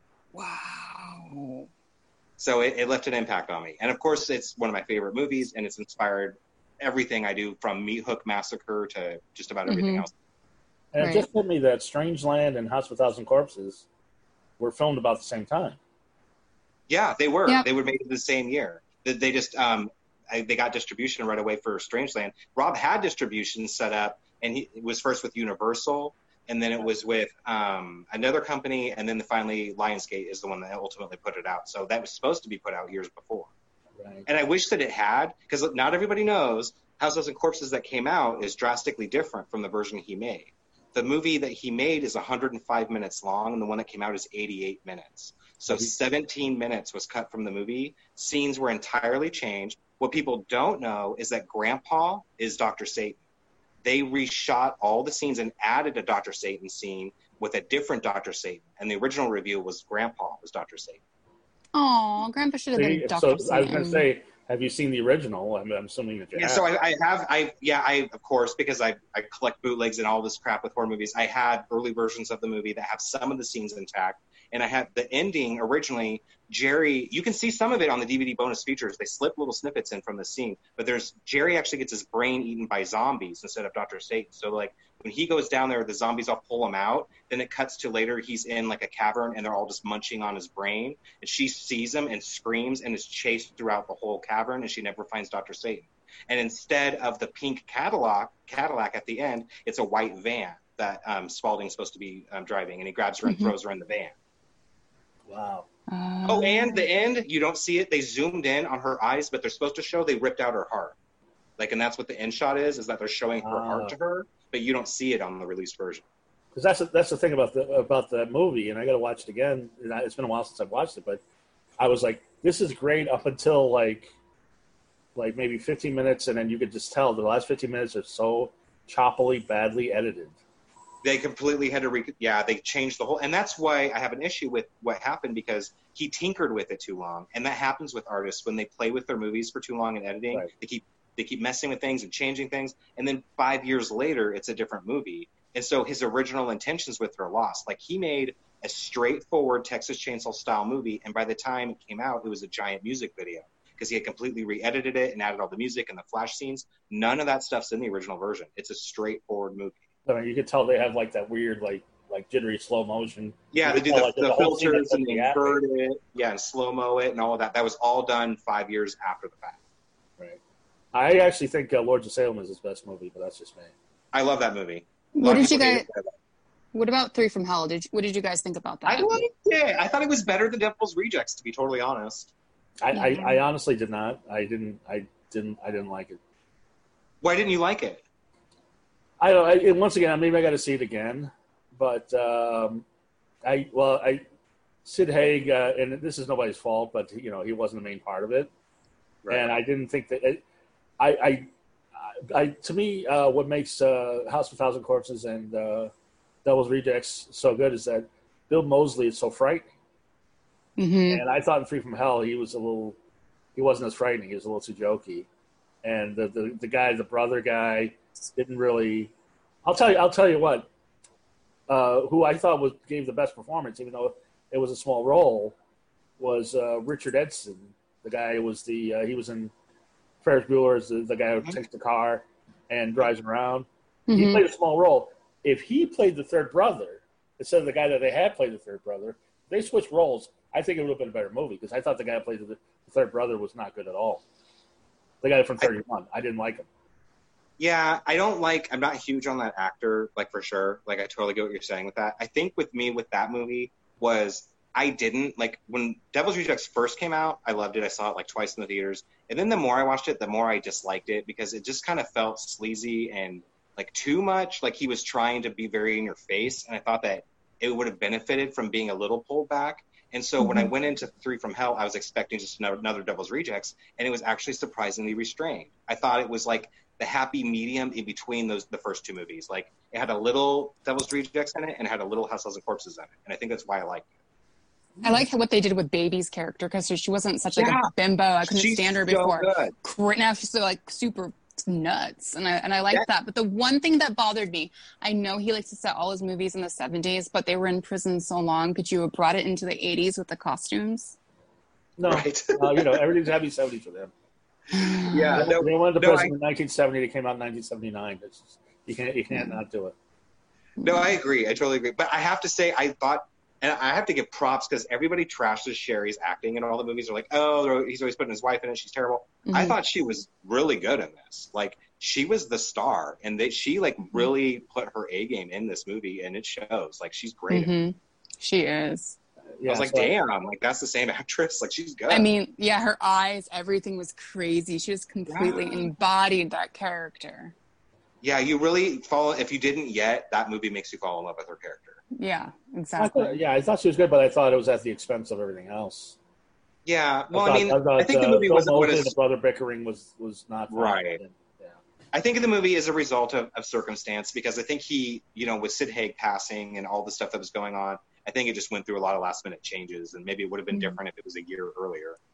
Wow. So it, it left an impact on me. And of course, it's one of my favorite movies, and it's inspired everything I do from Meat Hook Massacre to just about everything mm-hmm. else. And right. it just hit me that Strangeland and House of a Thousand Corpses were filmed about the same time. Yeah, they were. Yep. They were made in the same year. They, they just... um. They got distribution right away for Strangeland. Rob had distribution set up, and he it was first with Universal, and then it was with um, another company, and then finally Lionsgate is the one that ultimately put it out. So that was supposed to be put out years before. Right. And I wish that it had, because not everybody knows House of Corpses that came out is drastically different from the version he made. The movie that he made is one hundred five minutes long, and the one that came out is eighty-eight minutes. So seventeen minutes was cut from the movie. Scenes were entirely changed. What people don't know is that Grandpa is Doctor Satan. They reshot all the scenes and added a Doctor Satan scene with a different Doctor Satan. And the original review was Grandpa was Doctor Satan. Oh, Grandpa should have been Doctor So Satan. I was going to say, Have you seen the original? I'm, I'm assuming that you Yeah, have. so I, I have, I yeah, I of course because I I collect bootlegs and all this crap with horror movies. I had early versions of the movie that have some of the scenes intact, and I had the ending originally. Jerry, you can see some of it on the D V D bonus features. They slip little snippets in from the scene, but there's Jerry actually gets his brain eaten by zombies instead of Doctor Satan. So like when he goes down there, the zombies all pull him out. Then it cuts to later he's in like a cavern and they're all just munching on his brain. And she sees him and screams and is chased throughout the whole cavern, and she never finds Doctor Satan. And instead of the pink Cadillac, Cadillac at the end, it's a white van that um, Spaulding's supposed to be um, driving, and he grabs her and Mm-hmm. throws her in the van. Wow. Uh, Oh, and the end, you don't see it. They zoomed in on her eyes, but they're supposed to show they ripped out her heart. Like, and that's what the end shot is, is that they're showing her Ah. heart to her, but you don't see it on the released version. Because that's the, that's the thing about the about the movie, and I got to watch it again. And I, it's been a while since I've watched it, but I was like, this is great up until like like maybe fifteen minutes, and then you could just tell the last fifteen minutes are so choppily, badly edited. They completely had to, re- yeah, they changed the whole, and that's why I have an issue with what happened, because he tinkered with it too long, and that happens with artists when they play with their movies for too long in editing. Right. They keep they keep messing with things and changing things, and then five years later, it's a different movie, and so his original intentions with her are lost. Like he made a straightforward Texas Chainsaw style movie, and by the time it came out, it was a giant music video because he had completely re-edited it and added all the music and the flash scenes. None of that stuff's in the original version. It's a straightforward movie. I mean, you could tell they have like that weird, like like jittery slow motion. Yeah, You they could do tell, the, like, the a whole scene filters that's and they the acting. invert it, yeah, and slow-mo it and all of that. That was all done five years after the fact. Right. I actually think uh, Lords of Salem is his best movie, but that's just me. I love that movie. A lot What of did you people hate guys? it, but I love it. What about Three from Hell? Did you, what did you guys think about that? I liked it. I thought it was better than Devil's Rejects, to be totally honest. I, I, Yeah. I honestly did not. I didn't. I didn't. I didn't like it. Why didn't you like it? I don't. I, and once again, maybe I got to see it again. But um, I well, I Sid Haig, uh, and this is nobody's fault, but you know he wasn't the main part of it, Right. and I didn't think that. It, I, I, I, to me, uh, what makes uh, House of a Thousand Corpses and uh, Devil's Rejects so good is that Bill Moseley is so frightening, Mm-hmm. and I thought in Free from Hell he was a little, he wasn't as frightening. He was a little too jokey, and the the, the guy, the brother guy, didn't really. I'll tell you. I'll tell you what. Uh, who I thought was gave the best performance, even though it was a small role, was uh, Richard Edson. The guy who was the uh, he was in Ferris Bueller's the, the guy who takes the car and drives him around. He Mm-hmm. played a small role. If he played the third brother instead of the guy that they had played the third brother, if they switched roles. I think it would have been a better movie because I thought the guy who played the, the third brother was not good at all. The guy from thirty-one, I, I didn't like him. Yeah, I don't like, I'm not huge on that actor, like for sure. Like I totally get what you're saying with that. I think with me with that movie was I didn't, like when Devil's Rejects first came out, I loved it. I saw it like twice in the theaters. And then the more I watched it, the more I disliked it because it just kind of felt sleazy and like too much. Like he was trying to be very in your face. And I thought that it would have benefited from being a little pulled back. And so mm-hmm. when I went into Three from Hell, I was expecting just another, another Devil's Rejects. And it was actually surprisingly restrained. I thought it was like the happy medium in between those the first two movies. Like it had a little Devil's Rejects in it and it had a little House of Corpses in it. And I think that's why I liked it. I like what they did with Baby's character because she wasn't such like Yeah. a bimbo. I couldn't She's stand her so before. good. Right now she's so like super nuts, and I and I like Yeah. that. But the one thing that bothered me, I know he likes to set all his movies in the seventies, but they were in prison so long. Could you have brought it into the eighties with the costumes? No, Right. uh, you know everything's happy seventies for them. Yeah. They, No, they went to no, prison I- in nineteen seventy. They came out in nineteen seventy-nine. It's just, you can't you can't not do it. No, I agree. I totally agree. But I have to say, I thought, and I have to give props because everybody trashes Sherry's acting in all the movies. They're like, oh, he's always putting his wife in it. She's terrible. I Mhm. thought she was really good in this. Like, she was the star, and they, she like really put her A game in this movie, and it shows. Like, she's great. Mhm. She is. Yeah, I was like, so- damn, like that's the same actress. Like, she's good. I mean, yeah, her eyes, everything was crazy. She just completely Yeah. embodied that character. yeah, you really fall. If you didn't yet, that movie makes you fall in love with her character. Yeah, I exactly. thought, yeah, I thought she was good, but I thought it was at the expense of everything else. Yeah. Well, I, thought, mean, I, thought, think the uh, movie Bill wasn't what Moseley is. and the brother bickering was was not fun. Right. Yeah. I think the movie is a result of, of circumstance because I think he, you know, with Sid Haig passing and all the stuff that was going on, I think it just went through a lot of last minute changes, and maybe it would have been Mhm. different if it was a year earlier.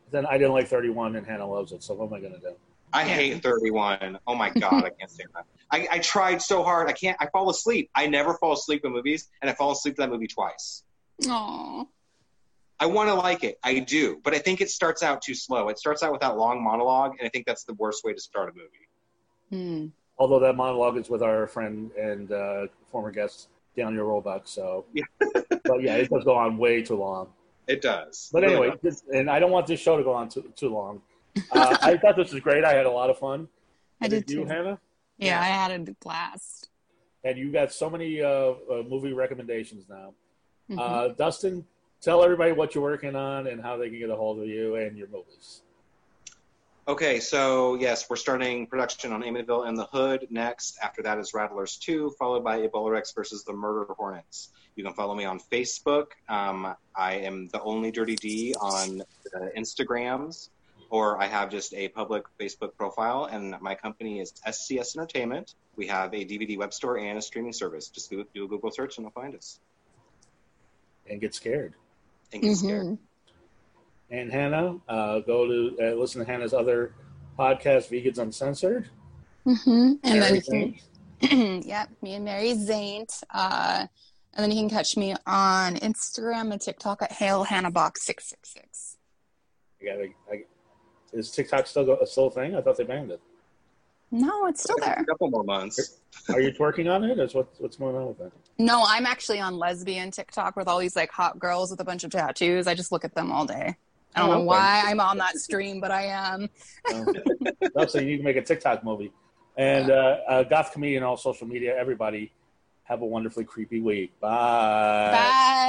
Then I didn't like thirty-one, and Hannah loves it. So what am I gonna do? I Yeah. hate thirty-one. Oh my god, I can't stand that. I, I tried so hard. I can't. I fall asleep. I never fall asleep in movies, and I fall asleep to that movie twice. Aww. I want to like it. I do, but I think it starts out too slow. It starts out with that long monologue, and I think that's the worst way to start a movie. Hmm. Although that monologue is with our friend and uh, former guest Daniel Roebuck, so Yeah. but yeah, it does go on way too long. It does. But It really anyway, does. this, and I don't want this show to go on too too long. Uh, I thought this was great. I had a lot of fun. I did you, too. Hannah? Yeah, I had a blast. And you got so many uh, uh, movie recommendations now. Mhm. Uh, Dustin, tell everybody what you're working on and how they can get a hold of you and your movies. Okay, so yes, we're starting production on Amityville and the Hood next. After that is Rattlers two, followed by Ebola Rex versus the Murder Hornets. You can follow me on Facebook. Um, I am the only Dirty D on the Instagrams, or I have just a public Facebook profile, and my company is S C S Entertainment. We have a D V D web store and a streaming service. Just do, do a Google search and you'll find us. And get scared. And get scared. Mhm. And Hannah, uh, go to uh, listen to Hannah's other podcast, Vegans Uncensored. Mhm. And then Mary you can, Jane. yep, me and Mary Zaint. Uh, and then you can catch me on Instagram and TikTok at Hail Hannah Box six six six. I gotta, I, is TikTok still go, still a thing? I thought they banned it. No, it's still A there. couple more months. Are you twerking on it? Or what, what's going on with that? No, I'm actually on lesbian TikTok with all these like hot girls with a bunch of tattoos. I just look at them all day. I don't Oh, know okay. why I'm on that stream, but I am. Um, so you need to make a TikTok movie. And uh, uh, Goth Comedian, all social media, everybody, have a wonderfully creepy week. Bye. Bye.